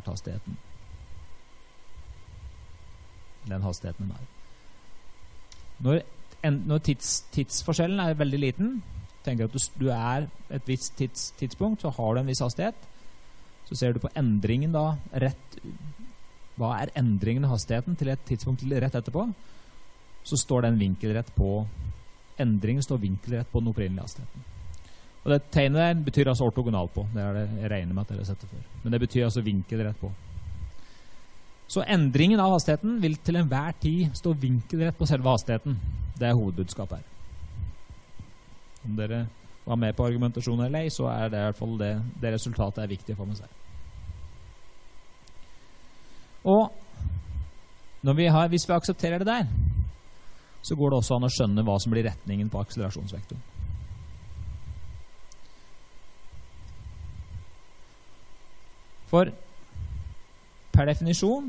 starthastigheten. Den hastigheten den er. Når tidsforskjellen er veldig liten, tenker at du er et visst tidspunkt, så har du en viss hastighet, så ser du på endringen da, hva er endringen av hastigheten til et tidspunkt rett etterpå, så står den vinkelrett på, endringen står vinkelrett på den opprinnelige hastigheten. Og det tegnet der betyr altså ortogonal på, det er det jeg regner med at dere har sett det før, men det betyr altså vinkelrett på. Så endringen av hastigheten vil til enhver tid stå vinkelrett på selve hastigheten. Det er hovedbudskapet her. Om dere var med på argumentasjonen eller ei, så er det i hvert fall det resultatet er viktig for meg seg. Og hvis vi aksepterer det der, så går det også an å skjønne hva som blir retningen på akselerasjonsvektoren. For per definisjon,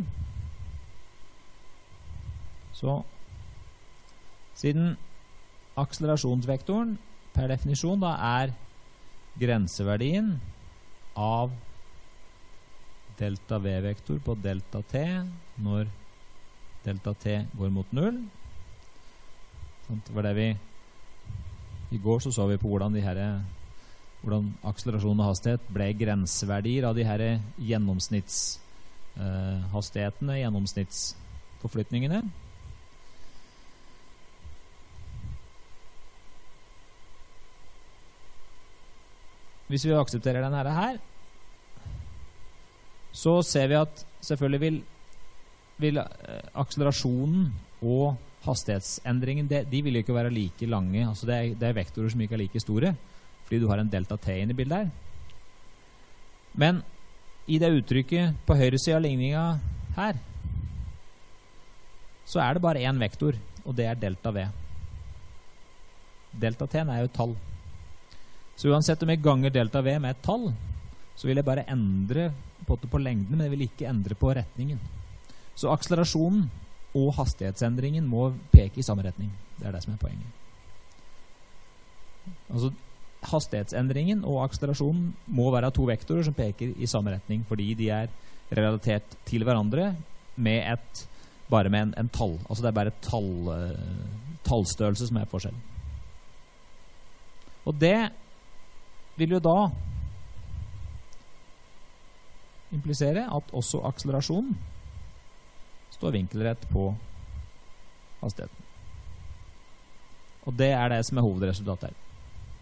så siden akselerasjonsvektoren per definisjon da er grenseverdien av delta V-vektor på delta T når delta T går mot 0. Det var det i går så vi på hvordan akselerasjon og hastighet ble grenseverdier av de her gjennomsnittshastighetene, gjennomsnittsforflytningene. Hvis vi aksepterer denne her, så ser vi at selvfølgelig vil akselerasjonen og hastighetsendringen, de vil ikke være like lange, altså det er vektorer som ikke er like store, fordi du har en delta T inn i bildet her. Men i det uttrykket på høyre siden av ligningen her, så er det bare en vektor, og det er delta V. Delta T er jo et tall. Så uansett om jeg ganger delta V med et tall, så vil jeg bare endre på lengden, men jeg vil ikke endre på retningen. Så akselerasjonen og hastighetsendringen må peke i samme retning. Det er det som er poenget. Altså, hastighetsendringen og akselerasjonen må være to vektorer som peker i samme retning, fordi de er relatert til hverandre bare med en tall. Altså det er bare tallstørrelse som er forskjellen. Og det vil jo da implisere at også akselerasjonen står vinkelrett på hastigheten. Og det er det som er hovedresultatet her.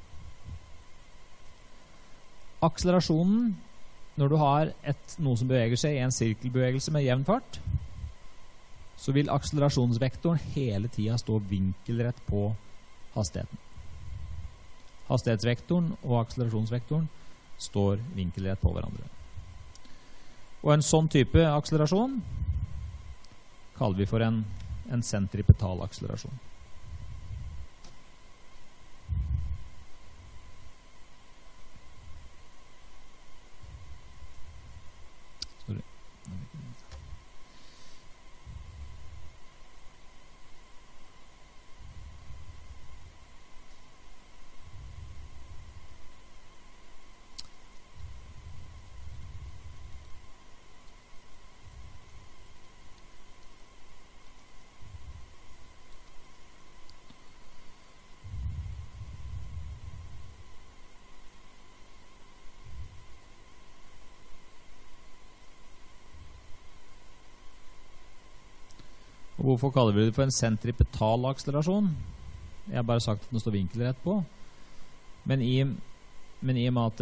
Akselerasjonen, når du har noe som beveger seg i en sirkelbevegelse med jevn fart, så vil akselerasjonsvektoren hele tiden stå vinkelrett på hastigheten. Hastighetsvektoren og akselerasjonsvektoren står vinkelrett på hverandre. Og en sånn type akselerasjon kaller vi for en sentripetal akselerasjon. Og hvorfor kaller vi det for en sentripetal akselerasjon? Jeg har bare sagt at den står vinkelrett på. Men i og med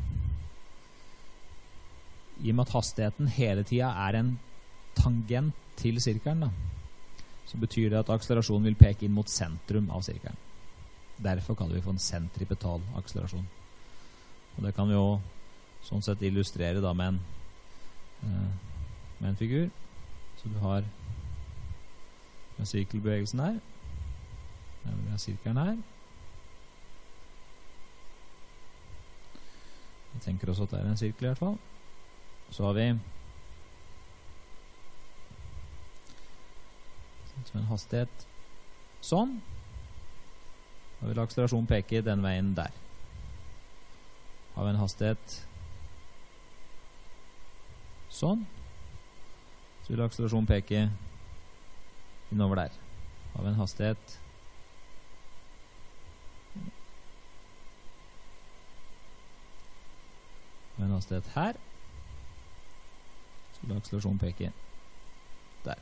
at hastigheten hele tiden er en tangent til sirkelen, da, så betyr det at akselerasjonen vil peke inn mot sentrum av sirkelen. Derfor kaller vi det for en sentripetal akselerasjon. Og det kan vi jo sånn sett illustrere da med en figur. Så du har sirkelbevegelsen her. Vi har sirkelen her. Jeg tenker også at det er en sirkel i hvert fall. Så har vi som en hastighet sånn. Da vil akselerasjonen peke den veien der. Har vi en hastighet sånn, så vil akselerasjonen peke innover der. har vi en hastighet her. Så vil akselerasjonen peke der.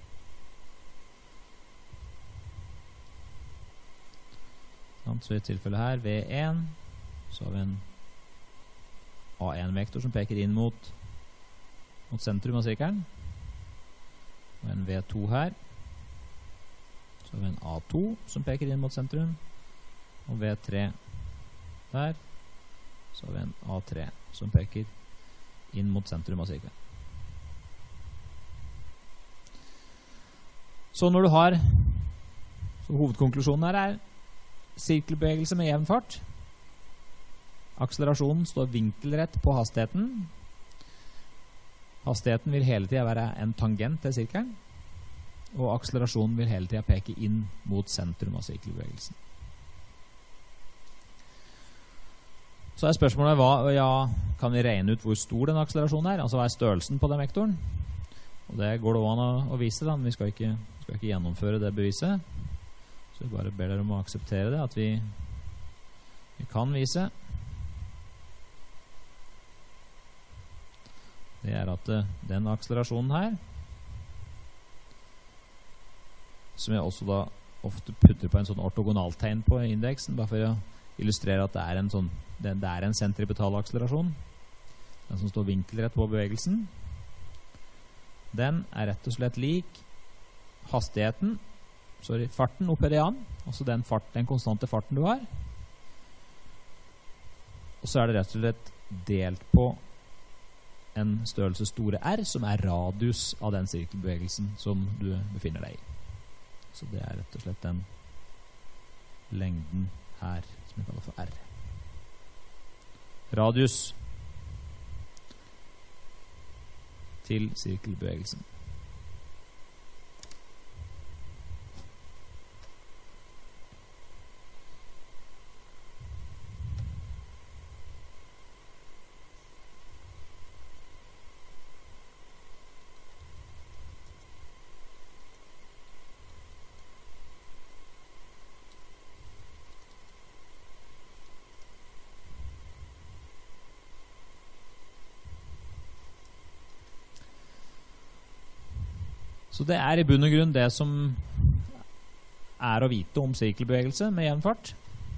Så i tilfellet her, V1, så har vi en A1-vektor som peker inn mot sentrum av sirkelen. Og en V2 her. Så har vi en A2 som peker inn mot sentrum. Og V3 der. Så har vi en A3 som peker inn mot sentrum av sirkelen. Så når du har, så hovedkonklusjonen her er sirkelbevegelse med jevn fart. Akselerasjonen står vinkelrett på hastigheten. Hastigheten vil hele tiden være en tangent til sirkelen, og akselerasjonen vil hele tiden peke inn mot sentrum av sirkelbevegelsen. Så er spørsmålet, kan vi regne ut hvor stor den akselerasjonen er? Altså hva er størrelsen på den vektoren? Og det går det også an å vise, da, men vi skal ikke gjennomføre det beviset. Så vi bare ber dere om å akseptere det, at vi kan vise. Det er at den akselerasjonen her, som jeg også da ofte putter på en sånn ortogonaltegn på indeksen, bare for å illustrere at det er en sentripetal akselerasjon, den som står vinkelrett på bevegelsen, den er rett og slett lik farten opp i rean, altså den konstante farten du har, og så er det rett og slett delt på en størrelse store R, som er radius av den sirkelbevegelsen som du befinner deg i. Så det er rett og slett den lengden her, som vi kaller for R. Radius til sirkelbevegelsen. Så det er i bunn og grunn det som er å vite om sirkelbevegelse med jevn fart.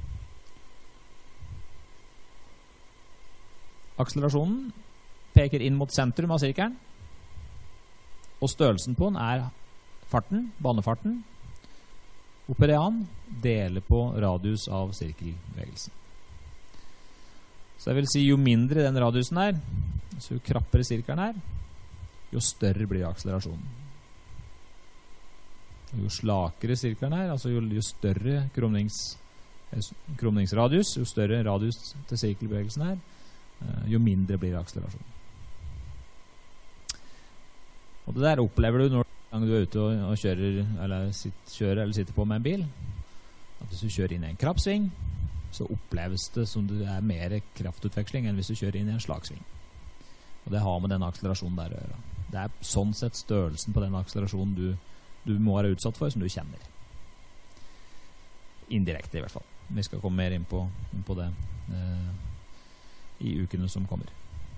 Akselerasjonen peker inn mot sentrum av sirkelen, og størrelsen på den er farten, banefarten. Operean deler på radius av sirkelbevegelsen. Så jeg vil si jo mindre den radiusen er, altså jo krappere sirkelen er, jo større blir akselerasjonen. Og jo slakere sirkelen er, altså jo større krumningsradius, jo større radius til sirkelbevegelsen er, jo mindre blir akselerasjonen. Og det der opplever du når du er ute og kjører eller sitter på med en bil. At hvis du kjører inn i en krappsving, så oppleves det som det er mer kraftutveksling enn hvis du kjører inn i en slagsving. Og det har med den akselerasjonen der å gjøre. Det er sånn sett størrelsen på den akselerasjonen du må være utsatt for, som du kjenner. Indirekte i hvert fall. Vi skal komme mer inn på det i ukene som kommer.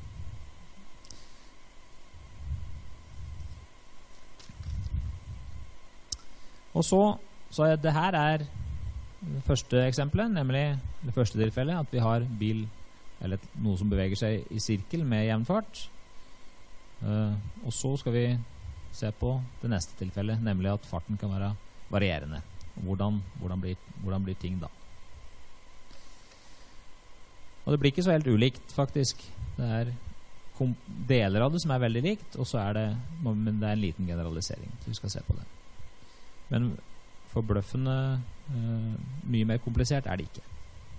Og så er det her er det første eksempelet, nemlig det første tilfellet, at vi har bil, eller noe som beveger seg i sirkel med jevn fart. Og så skal vi se på det neste tilfellet, nemlig at farten kan være varierende. Hvordan blir ting da? Og det blir ikke så helt ulikt, faktisk. Det er deler av det som er veldig likt, og så men det er en liten generalisering. Så vi skal se på det. Men forbløffende mye mer komplisert er det ikke.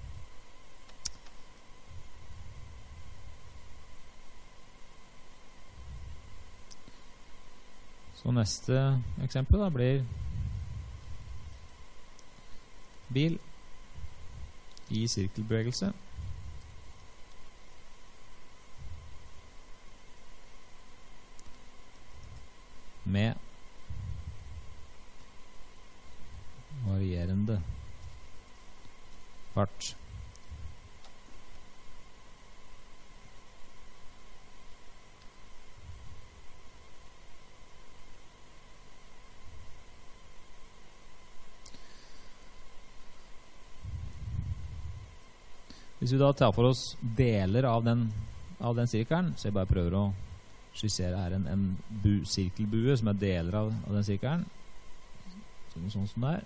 Så neste eksempel da blir bil i sirkelbevegelse med fart. Hvis vi da tar for oss deler av den sirkelen, så jeg bare prøver å skissere her en sirkelbue som deler av den sirkelen. Sånn som det er.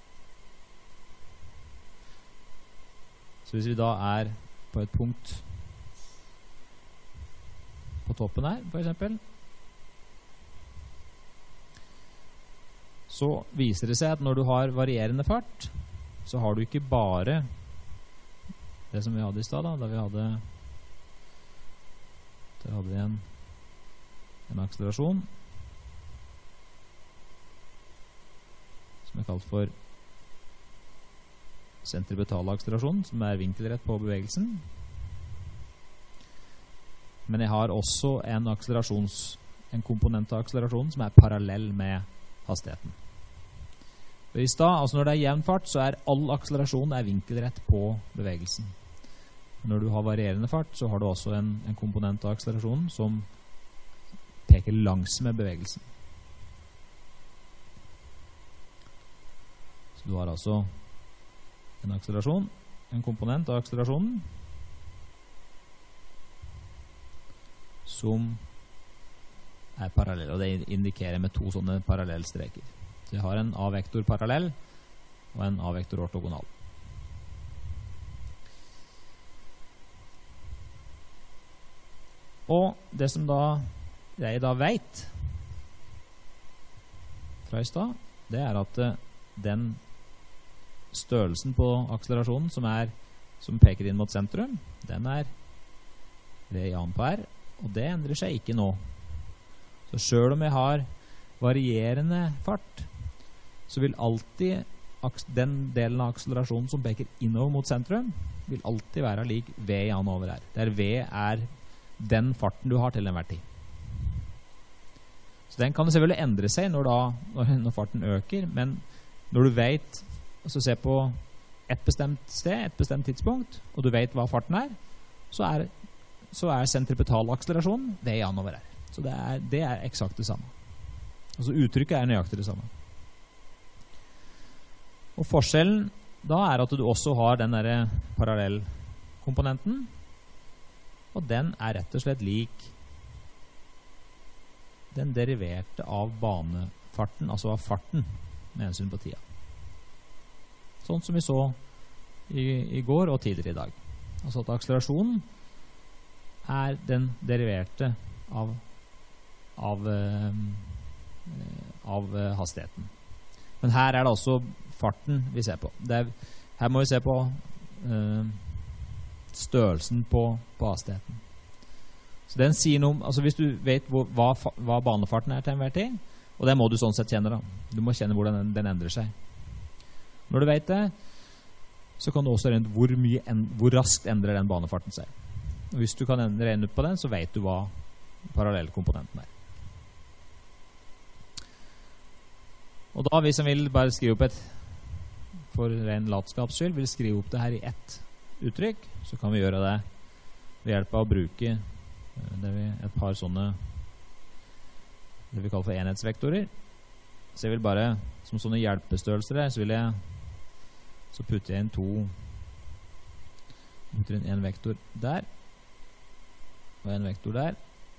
Så hvis vi da på et punkt på toppen her, for eksempel, så viser det seg at når du har varierende fart, så har du ikke bare det som vi hadde i sted, da vi hadde en akselerasjon som kalt for sentripetal akselerasjon, som vinkelrett på bevegelsen. Men jeg har også en komponent av akselerasjonen som parallell med hastigheten. Og i sted, altså når det jevn fart, så all akselerasjon vinkelrett på bevegelsen. Når du har varierende fart, så har du også en komponent av akselerasjonen som peker langs med bevegelsen. Så du har altså en akselerasjon, en komponent av akselerasjonen som parallell, og det indikerer med 2 sånne parallellstreker. Så jeg har en A-vektor parallell og en A-vektor ortogonal. Og det som jeg vet fra i sted, det at den størrelsen på akselerasjonen som peker inn mot sentrum, den V i ampere, og det endrer seg ikke nå. Så selv om jeg har varierende fart, så vil alltid den delen av akselerasjonen som peker innover mot sentrum, vil alltid være lik V i an over her. Der V den farten du har til enhver tid. Så den kan selvfølgelig endre seg når farten øker, men når du vet, altså se på et bestemt sted, et bestemt tidspunkt, og du vet hva farten så sentripetal akselerasjon V i an over her. Så det eksakt det samme. Altså uttrykket nøyaktig det samme. Og forskjellen da at du også har den der parallellkomponenten, og den rett og slett lik den deriverte av banefarten, altså av farten med hensyn på tida. Sånn som vi så i går og tidligere i dag. Altså at akselerasjonen den deriverte av hastigheten. Men her det også farten vi ser på. Her må vi se på størrelsen på hastigheten. Så den sier noe, altså hvis du vet hva banefarten til enhver tid, og det må du sånn sett kjenne da. Du må kjenne hvordan den endrer seg. Når du vet det, så kan du også regne hvor raskt endrer den banefarten seg. Og hvis du kan regne ut på den, så vet du hva parallellkomponenten Og da, hvis jeg vil bare skrive opp for ren latskaps skyld, vil skrive opp det her i ett uttrykk, så kan vi gjøre det ved hjelp av å bruke et par sånne det vi kaller for enhetsvektorer. Så jeg vil bare, som sånne hjelpestørrelser der, så putter jeg inn en vektor der og en vektor der,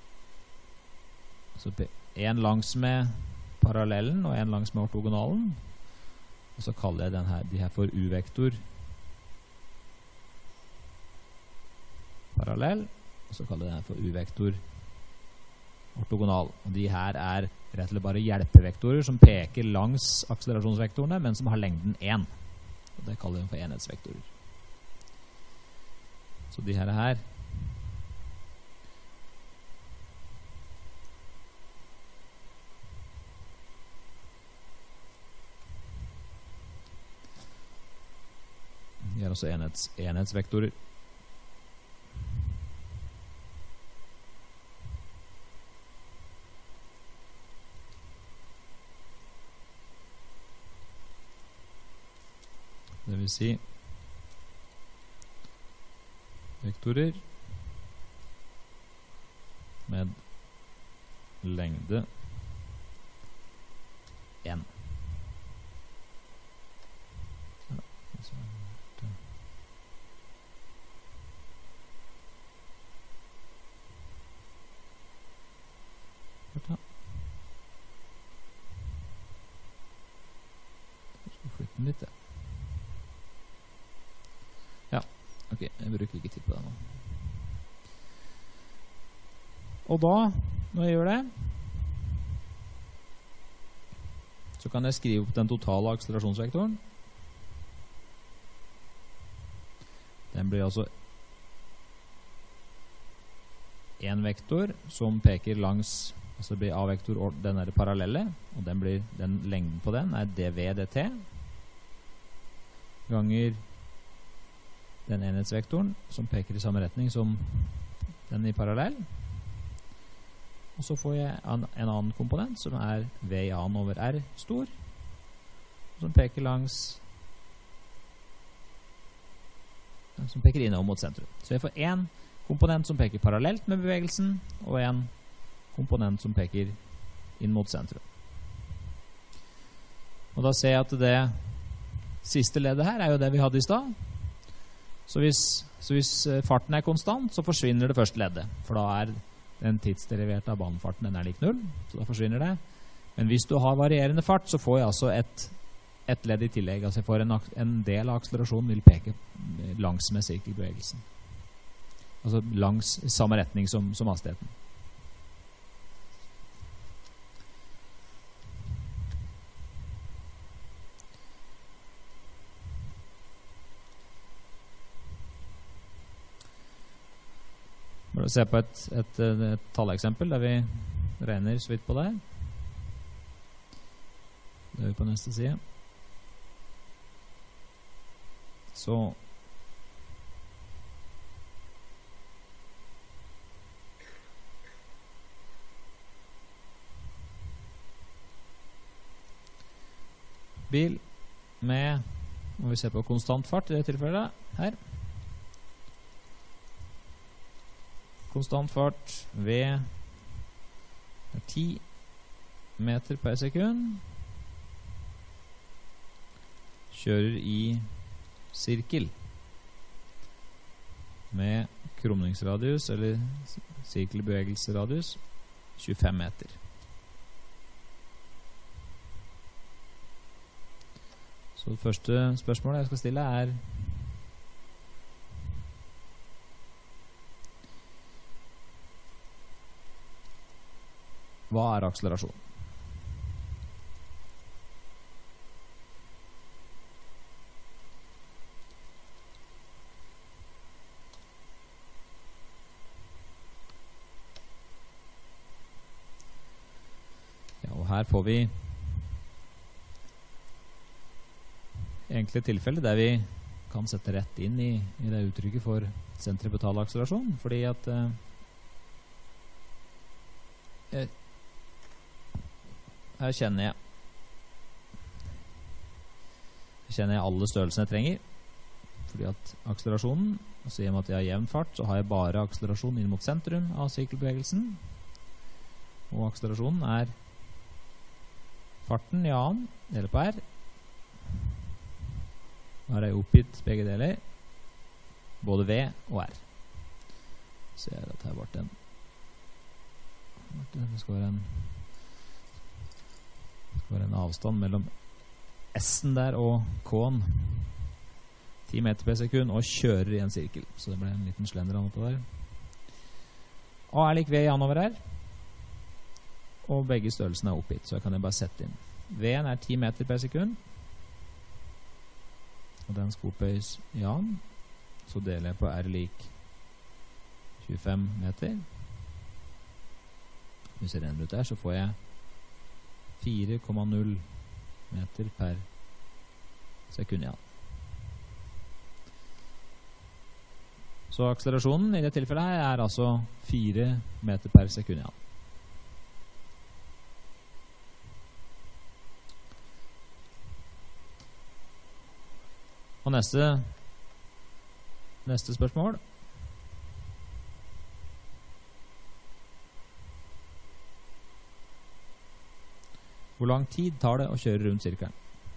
så en langs med parallellen og en langs med ortogonalen, og så kaller jeg de her for U-vektor parallell, og så kaller jeg den for U-vektor ortogonal. Og de her rett og slett bare hjelpevektorer som peker langs akselerasjonsvektorene, men som har lengden 1. Og det kaller vi for enhetsvektorer. Så de her de også enhetsvektorer. Det vil si vektorer med lengde 1. Litt, ja. Ja, ok, jeg bruker ikke tid på det nå. Og da, når jeg gjør det, så kan jeg skrive opp den totale akselerasjonsvektoren. Den blir altså en vektor som peker langs, altså det blir A-vektor, og den er parallelle, og den lengden på den er dv dt, ganger den enhetsvektoren som peker i samme retning som den i parallell. Og så får jeg en annen komponent som er v i annen over r stor, som peker langs, som peker innover mot sentrum. Så jeg får en komponent som peker parallelt med bevegelsen, og en komponent som peker inn mot sentrum. Og da ser jeg at det siste leddet her er jo det vi hadde i sted. Så hvis farten er konstant, så forsvinner det første leddet, for da er den tidsderiverte av banefarten, den er lik 0, så da forsvinner det. Men hvis du har varierende fart, så får jeg altså et ledd i tillegg. Altså jeg får en del av akselerasjonen vil peke langs med sirkelbevegelsen. Altså langs samme retning som hastigheten. Bare se på et talleksempel der vi regner så vidt på det. Det er vi på neste side. Så bil med, må vi se på konstant fart i det tilfellet her. Konstant fart V er 10 meter per sekund. Kjører i sirkel med krumningsradius eller sirkelbevegelsesradius 25 meter. Så det første spørsmålet jeg skal stille er: hva er akselerasjon? Ja, og her får vi enkle tilfeller der vi kan sette rett inn i det uttrykket for sentripetal akselerasjon, fordi at her kjenner jeg alle størrelsene jeg trenger, fordi at akselerasjonen, altså i og med at jeg har jevn fart, så har jeg bare akselerasjon inn mot sentrum av sirkelbevegelsen, og akselerasjonen er farten i annen deler på r. Her er jeg oppgitt begge deler, både v og r. Så ser jeg at her ble det skal være en avstand mellom S-en der og K-en 10 meter per sekund, og kjører i en sirkel. Så det ble en liten slender an der. A er lik V i annen over R, og begge størrelsene er oppgitt, så jeg kan bare sette inn. V-en er 10 meter per sekund, og den skal opphøyes i annen, så deler jeg på R lik 25 meter. Hvis jeg regner ut der, så får jeg 4,0 meter per sekund igjen. Så akselerasjonen i det tilfellet her er altså 4 meter per sekund igjen. Og neste spørsmål Hvor lang tid tar det å kjøre rundt sirkelen?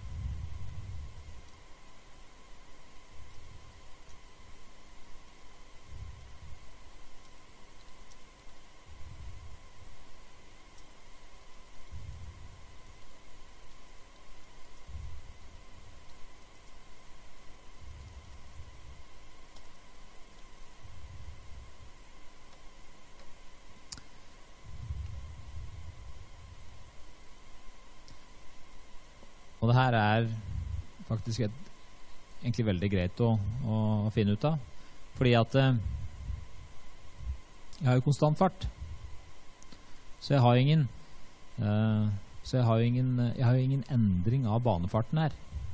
Og det her faktisk egentlig veldig greit å finne ut av. Fordi at jeg har jo konstant fart. Så jeg har jo ingen endring av banefarten her.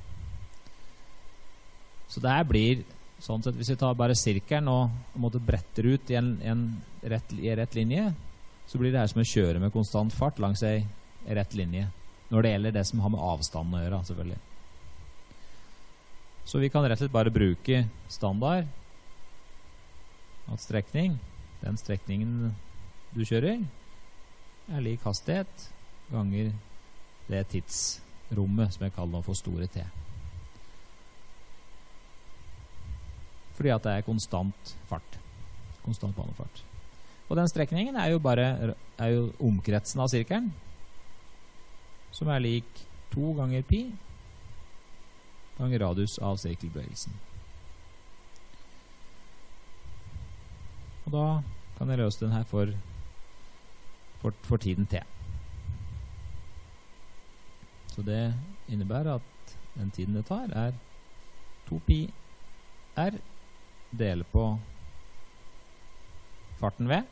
Så det her blir sånn sett, hvis jeg tar bare sirkelen og måtte bretter ut i en rett linje, så blir det her som å kjøre med konstant fart langs en rett linje. Når det gjelder det som har med avstanden å gjøre, selvfølgelig. Så vi kan rett og slett bare bruke standard at den strekningen du kjører lik hastighet ganger det tidsrommet som jeg kaller for store T. Fordi at det konstant fart. Konstant banefart. Og den strekningen jo omkretsen av sirkelen, som lik 2 ganger pi ganger radius av sirkelbevegelsen. Og da kan jeg løse den her for tiden T. Så det innebærer at den tiden det tar 2 pi r dele på farten V.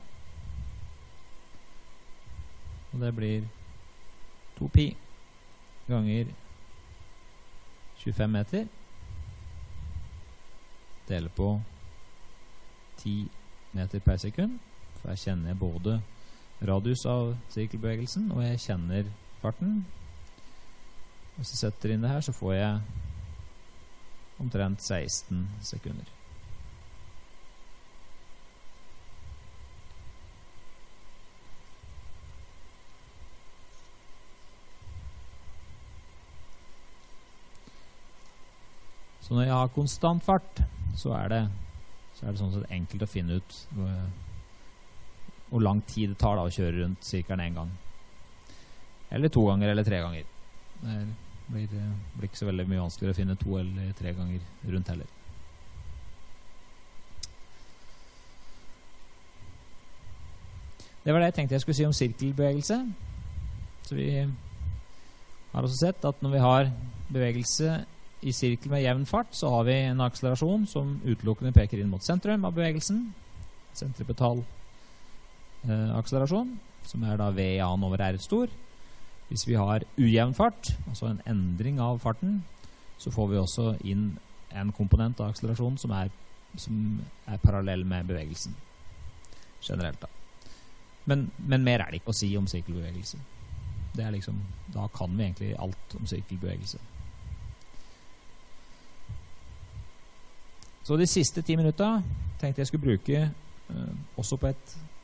Og det blir 2 pi ganger 25 meter dele på 10 meter per sekund. For jeg kjenner både radius av sirkelbevegelsen, og jeg kjenner farten. Hvis jeg setter inn det her, så får jeg omtrent 16 sekunder. Så når jeg har konstant fart, så det sånn sett enkelt å finne ut hvor lang tid det tar da å kjøre rundt sirkelen en gang. Eller 2 ganger, eller 3 ganger. Det blir ikke så veldig mye vanskeligere å finne 2 eller 3 ganger rundt heller. Det var det jeg tenkte jeg skulle si om sirkelbevegelse. Så vi har også sett at når vi har bevegelse i sirkel med jevn fart, så har vi en akselerasjon som utelukkende peker inn mot sentrum av bevegelsen. Sentripetal akselerasjon, som da V1 over R stor. Hvis vi har ujevn fart, altså en endring av farten, så får vi også inn en komponent av akselerasjonen som er parallell med bevegelsen. Generelt da. Men mer det ikke å si om sirkelbevegelse. Det liksom, da kan vi egentlig alt om sirkelbevegelse. Så de siste 10 minutter tenkte jeg skulle bruke også på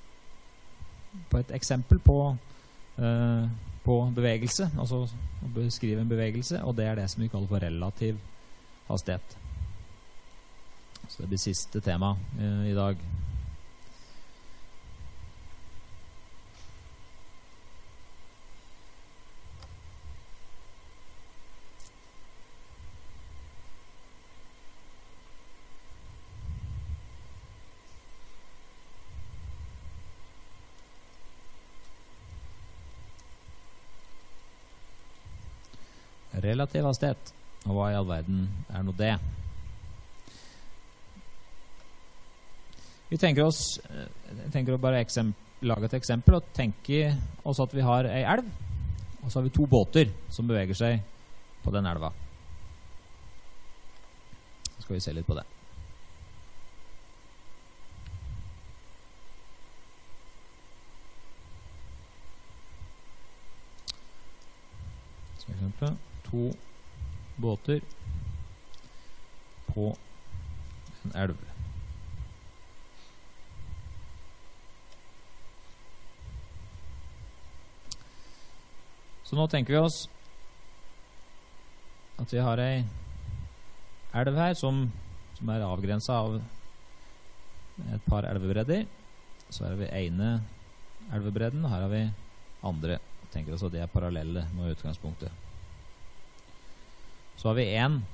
et eksempel på bevegelse, altså å beskrive en bevegelse, og det det som vi kaller for relativ hastighet. Så det blir siste tema i dag. Relativ hastighet, og hva i all verden nå det? Vi tenker å bare lage et eksempel og tenke oss at vi har en elv, og så har vi 2 båter som beveger seg på den elva. Så skal vi se litt på det. For eksempel 2 båter på en elv. Så nå tenker vi oss at vi har ei elv her som er avgrenset av et par elvebredder. Så her har vi ene elvebredden, og her har vi andre. Jeg tenker oss at det er parallelle med utgangspunktet. Så har vi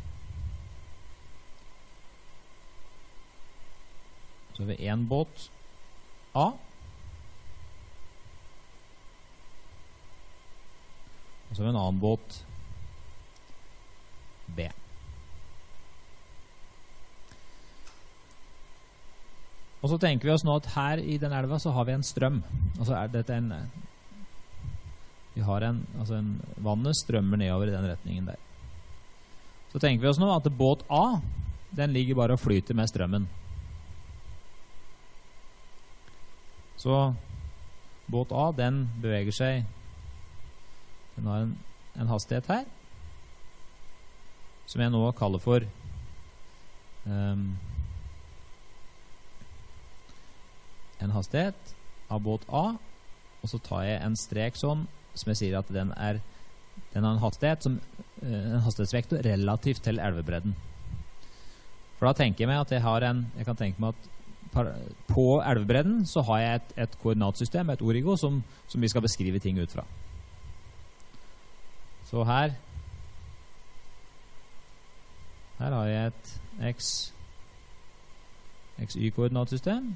en båt A, og så har vi en annen båt B. Og så tenker vi oss nå at her i den elva så har vi en strøm. Altså dette vannet strømmer nedover i den retningen der. Så tenker vi oss nå at båt A, den ligger bare og flyter med strømmen. Så båt A, den beveger seg, den har en hastighet her, som jeg nå kaller for en hastighet av båt A, og så tar jeg en strek sånn, som jeg sier at den har en hastighet som en hastighetsvektor relativt til elvebredden. For da tenker jeg meg at jeg kan tenke meg at på elvebredden så har jeg et koordinatsystem, et origo, som vi skal beskrive ting ut fra. Så her har jeg et XY-koordinatsystem.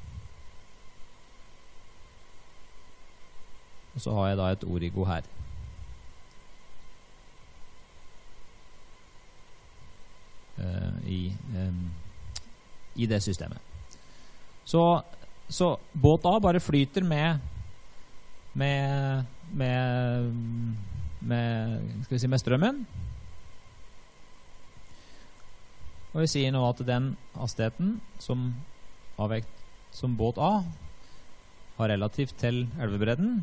Og så har jeg da et origo her. I det systemet. Så båt A bare flyter med strømmen. Og vi sier nå at den hastigheten som båt A har relativt til elvebredden,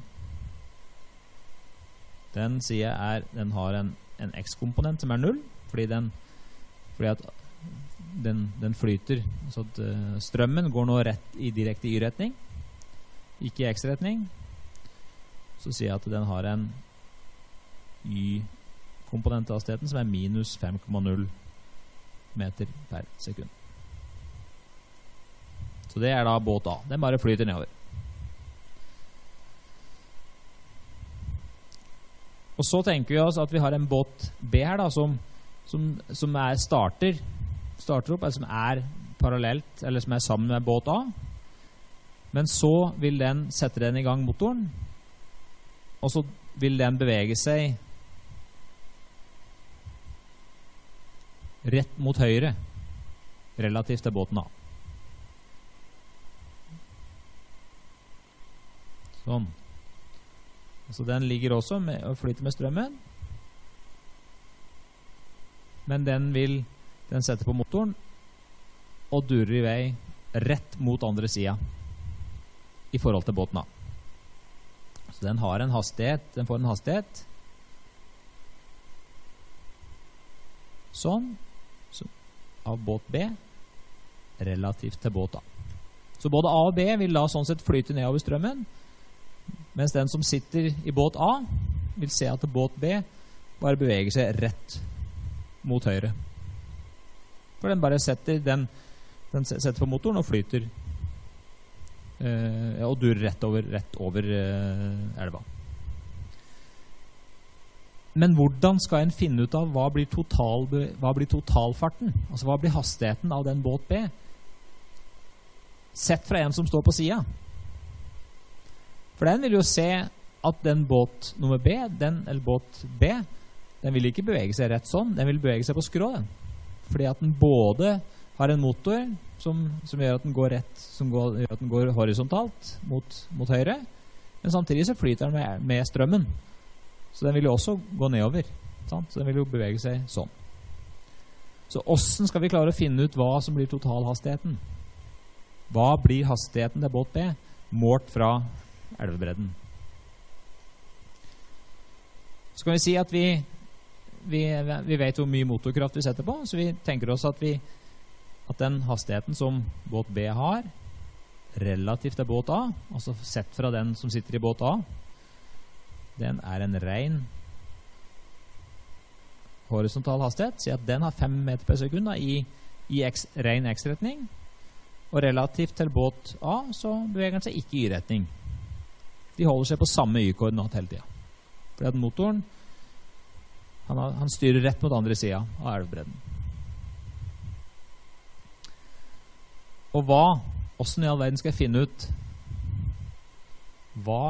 den sier den har en x-komponent som er 0, fordi at den flyter, så at strømmen går nå direkte i y-retning, ikke i x-retning. Så sier jeg at den har en y-komponent av hastigheten som er minus 5,0 meter per sekund. Så det er da båt A. Den bare flyter nedover. Og så tenker vi oss at vi har en båt B her da, som starter opp, eller som er parallelt, eller som er sammen med båt A. Men så vil den sette den i gang motoren, og så vil den bevege seg rett mot høyre, relativt til båten A. Sånn. Så den ligger også og flyter med strømmen. Men den setter på motoren og durer i vei rett mot andre siden i forhold til båten A. Så den får en hastighet sånn av båt B relativt til båt A. Så både A og B vil da sånn sett flyte nedover strømmen, mens den som sitter i båt A vil se at båt B bare beveger seg rett mot høyre. For den bare setter på motoren og flyter og durer rett over elva. Men hvordan skal en finne ut av hva blir totalfarten? Altså hva blir hastigheten av den båt B? Sett fra en som står på siden. For den vil jo se at den båt nummer B, eller båt B, den vil ikke bevege seg rett sånn, den vil bevege seg på skrå, den. Fordi at den både har en motor som gjør at den går gjør at den går horisontalt mot høyre, men samtidig så flyter den med strømmen. Så den vil jo også gå nedover, sant? Så den vil jo bevege seg sånn. Så hvordan skal vi klare å finne ut hva som blir totalhastigheten? Hva blir hastigheten til båt B målt fra elvebredden? Så kan vi si at vi vet hvor mye motorkraft vi setter på, så vi tenker oss at den hastigheten som båt B har relativt til båt A, altså sett fra den som sitter i båt A, den en ren horisontal hastighet, si at den har 5 meter per sekund i ren X-retning, og relativt til båt A så beveger den seg ikke i Y-retning. De holder seg på samme Y-koordinat hele tiden. Fordi at motoren han styrer rett mot andre siden av elvebredden. Og hvordan i all verden skal jeg finne ut hva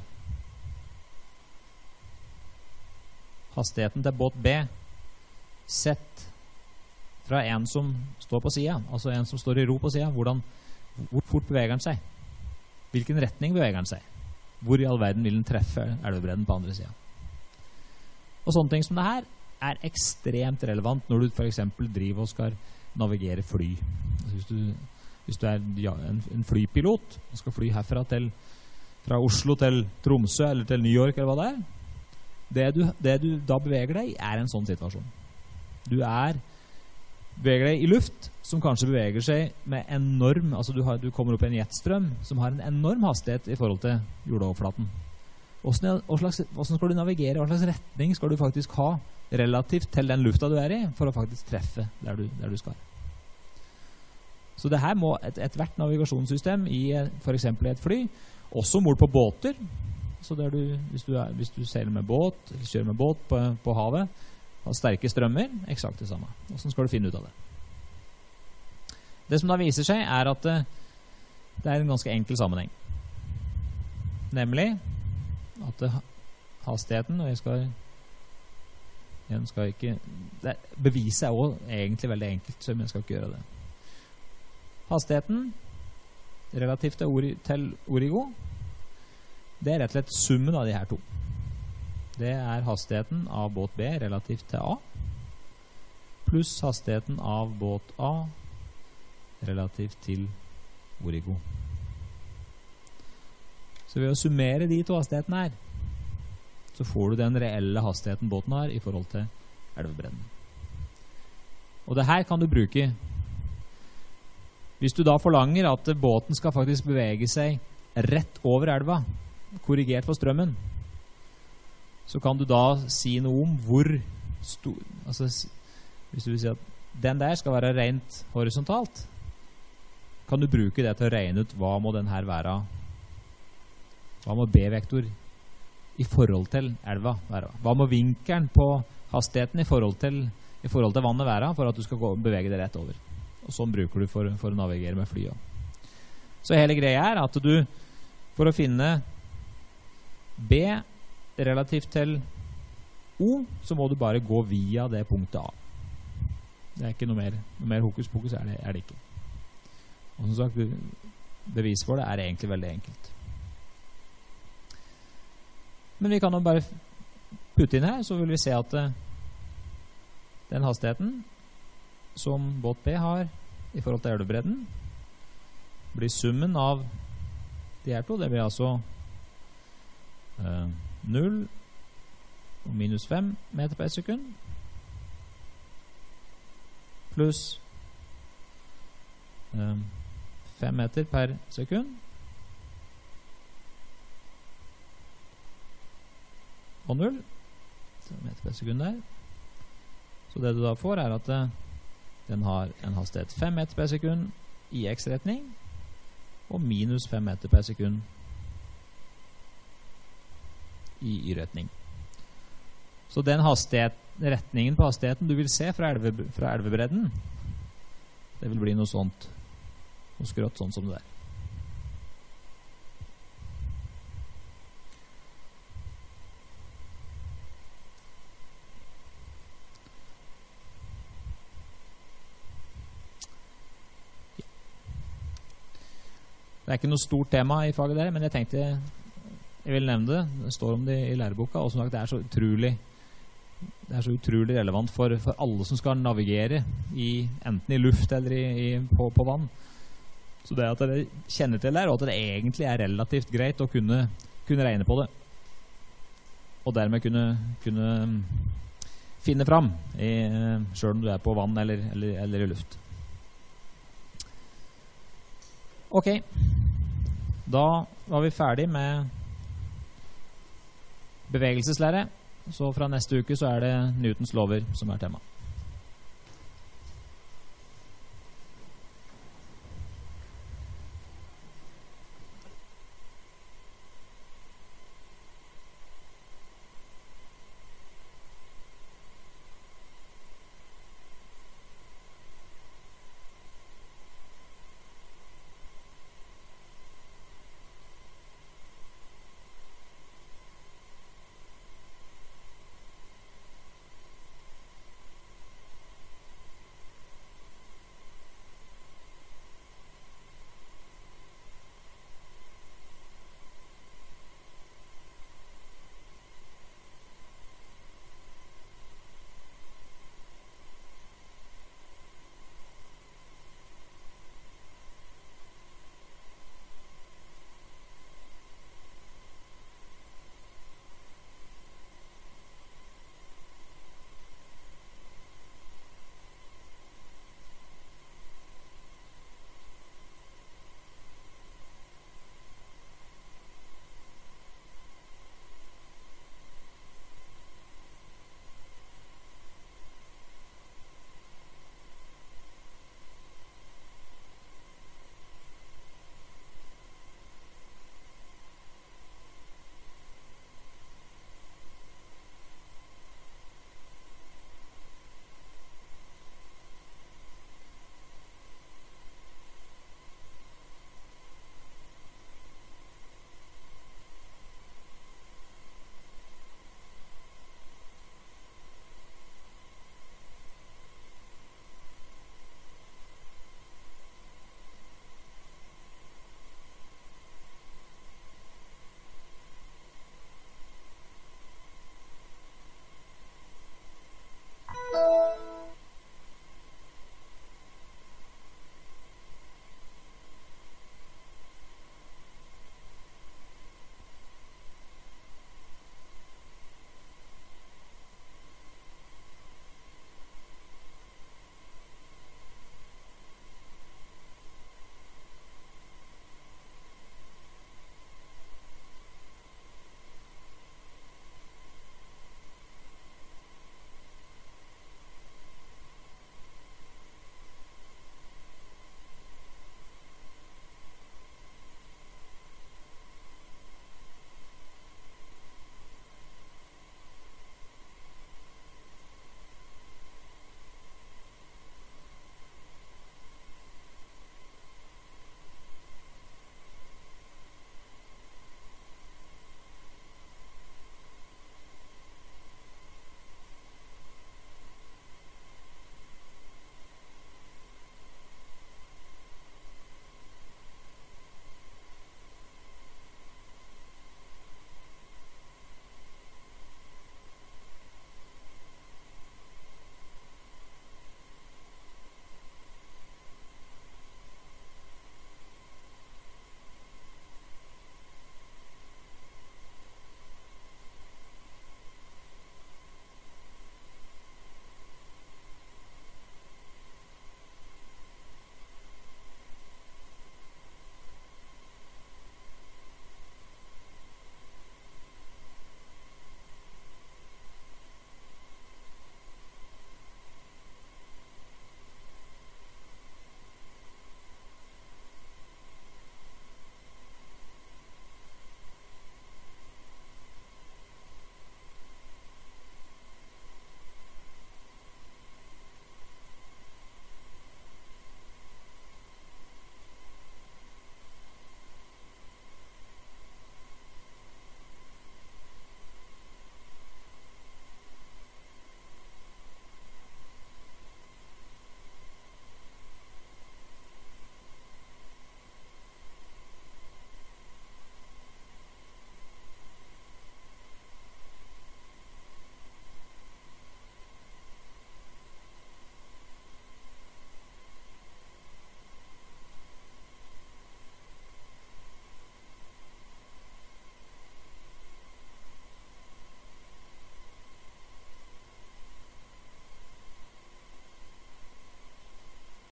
hastigheten til båt B sett fra en som står på siden, altså en som står i ro på siden, hvor fort beveger den seg? Hvilken retning beveger den seg? Hvor i all verden vil den treffe elvebredden på andre siden? Og sånne ting som det her ekstremt relevant når du for eksempel driver og skal navigere fly. Altså hvis du en flypilot og skal fly herfra fra Oslo til Tromsø eller til New York eller hva det du da beveger deg i en sånn situasjon. Du beveger deg i luft som kanskje beveger seg med enorm, altså du kommer opp i en jetstrøm som har en enorm hastighet i forhold til jordoverflaten. Hvordan skal du navigere? Hva slags retning skal du faktisk ha relativt til den lufta du i for å faktisk treffe der du skal? Så det her må et hvert navigasjonssystem for eksempel i et fly, også mål på båter, så hvis du seiler med båt eller kjører med båt på havet, har sterke strømmer, eksakt det samme. Hvordan skal du finne ut av det? Det som da viser seg at det en ganske enkel sammenheng. Nemlig at hastigheten, og jeg skal ikke beviset også egentlig veldig enkelt, så jeg skal ikke gjøre det. Hastigheten relativt til Origo, det rett og slett summen av de her to. Det hastigheten av båt B relativt til A, pluss hastigheten av båt A relativt til Origo. Så ved å summere de to hastighetene her, så får du den reelle hastigheten båten har i forhold til elvebredden. Og det her kan du bruke hvis du da forlanger at båten skal faktisk bevege seg rett over elva, korrigert for strømmen, så kan du da si noe om hvor stor, altså hvis du vil si at den der skal være rent horisontalt, kan du bruke det til å regne ut hva må den her være, hva må B-vektor i forhold til elva være, hva må vinkelen på hastigheten i forhold til vannet være for at du skal bevege det rett over. Og sånn bruker du for å navigere med flyet. Så hele greia at du, for å finne B relativt til O, så må du bare gå via det punktet A. Det ikke noe mer hokus pokus det ikke. Og som sagt, bevis for det egentlig veldig enkelt. Men vi kan jo bare putte inn her, så vil vi se at den hastigheten som båt B har i forhold til elvebredden blir summen av de her to. Det blir altså 0 og minus 5 meter per sekund pluss 5 meter per sekund og 0 meter per sekund der. Så det du da får at den har en hastighet 5 meter per sekund i X-retning og minus 5 meter per sekund i Y-retning. Så den retningen på hastigheten du vil se fra elvebredden, det vil bli noe sånt, noe skrått sånn som det der. Det ikke noe stort tema i faget der, men jeg tenkte jeg vil nevne det. Det står om det i læreboka, og som sagt, det er så utrolig relevant for alle som skal navigere enten i luft eller på vann. Så det at dere kjenner til det, og at det egentlig relativt greit å kunne regne på det. Og dermed kunne finne fram, selv om du på vann eller i luft. Ok, da var vi ferdig med bevegelseslære. Så fra neste uke så er det Newtons lover som er tema.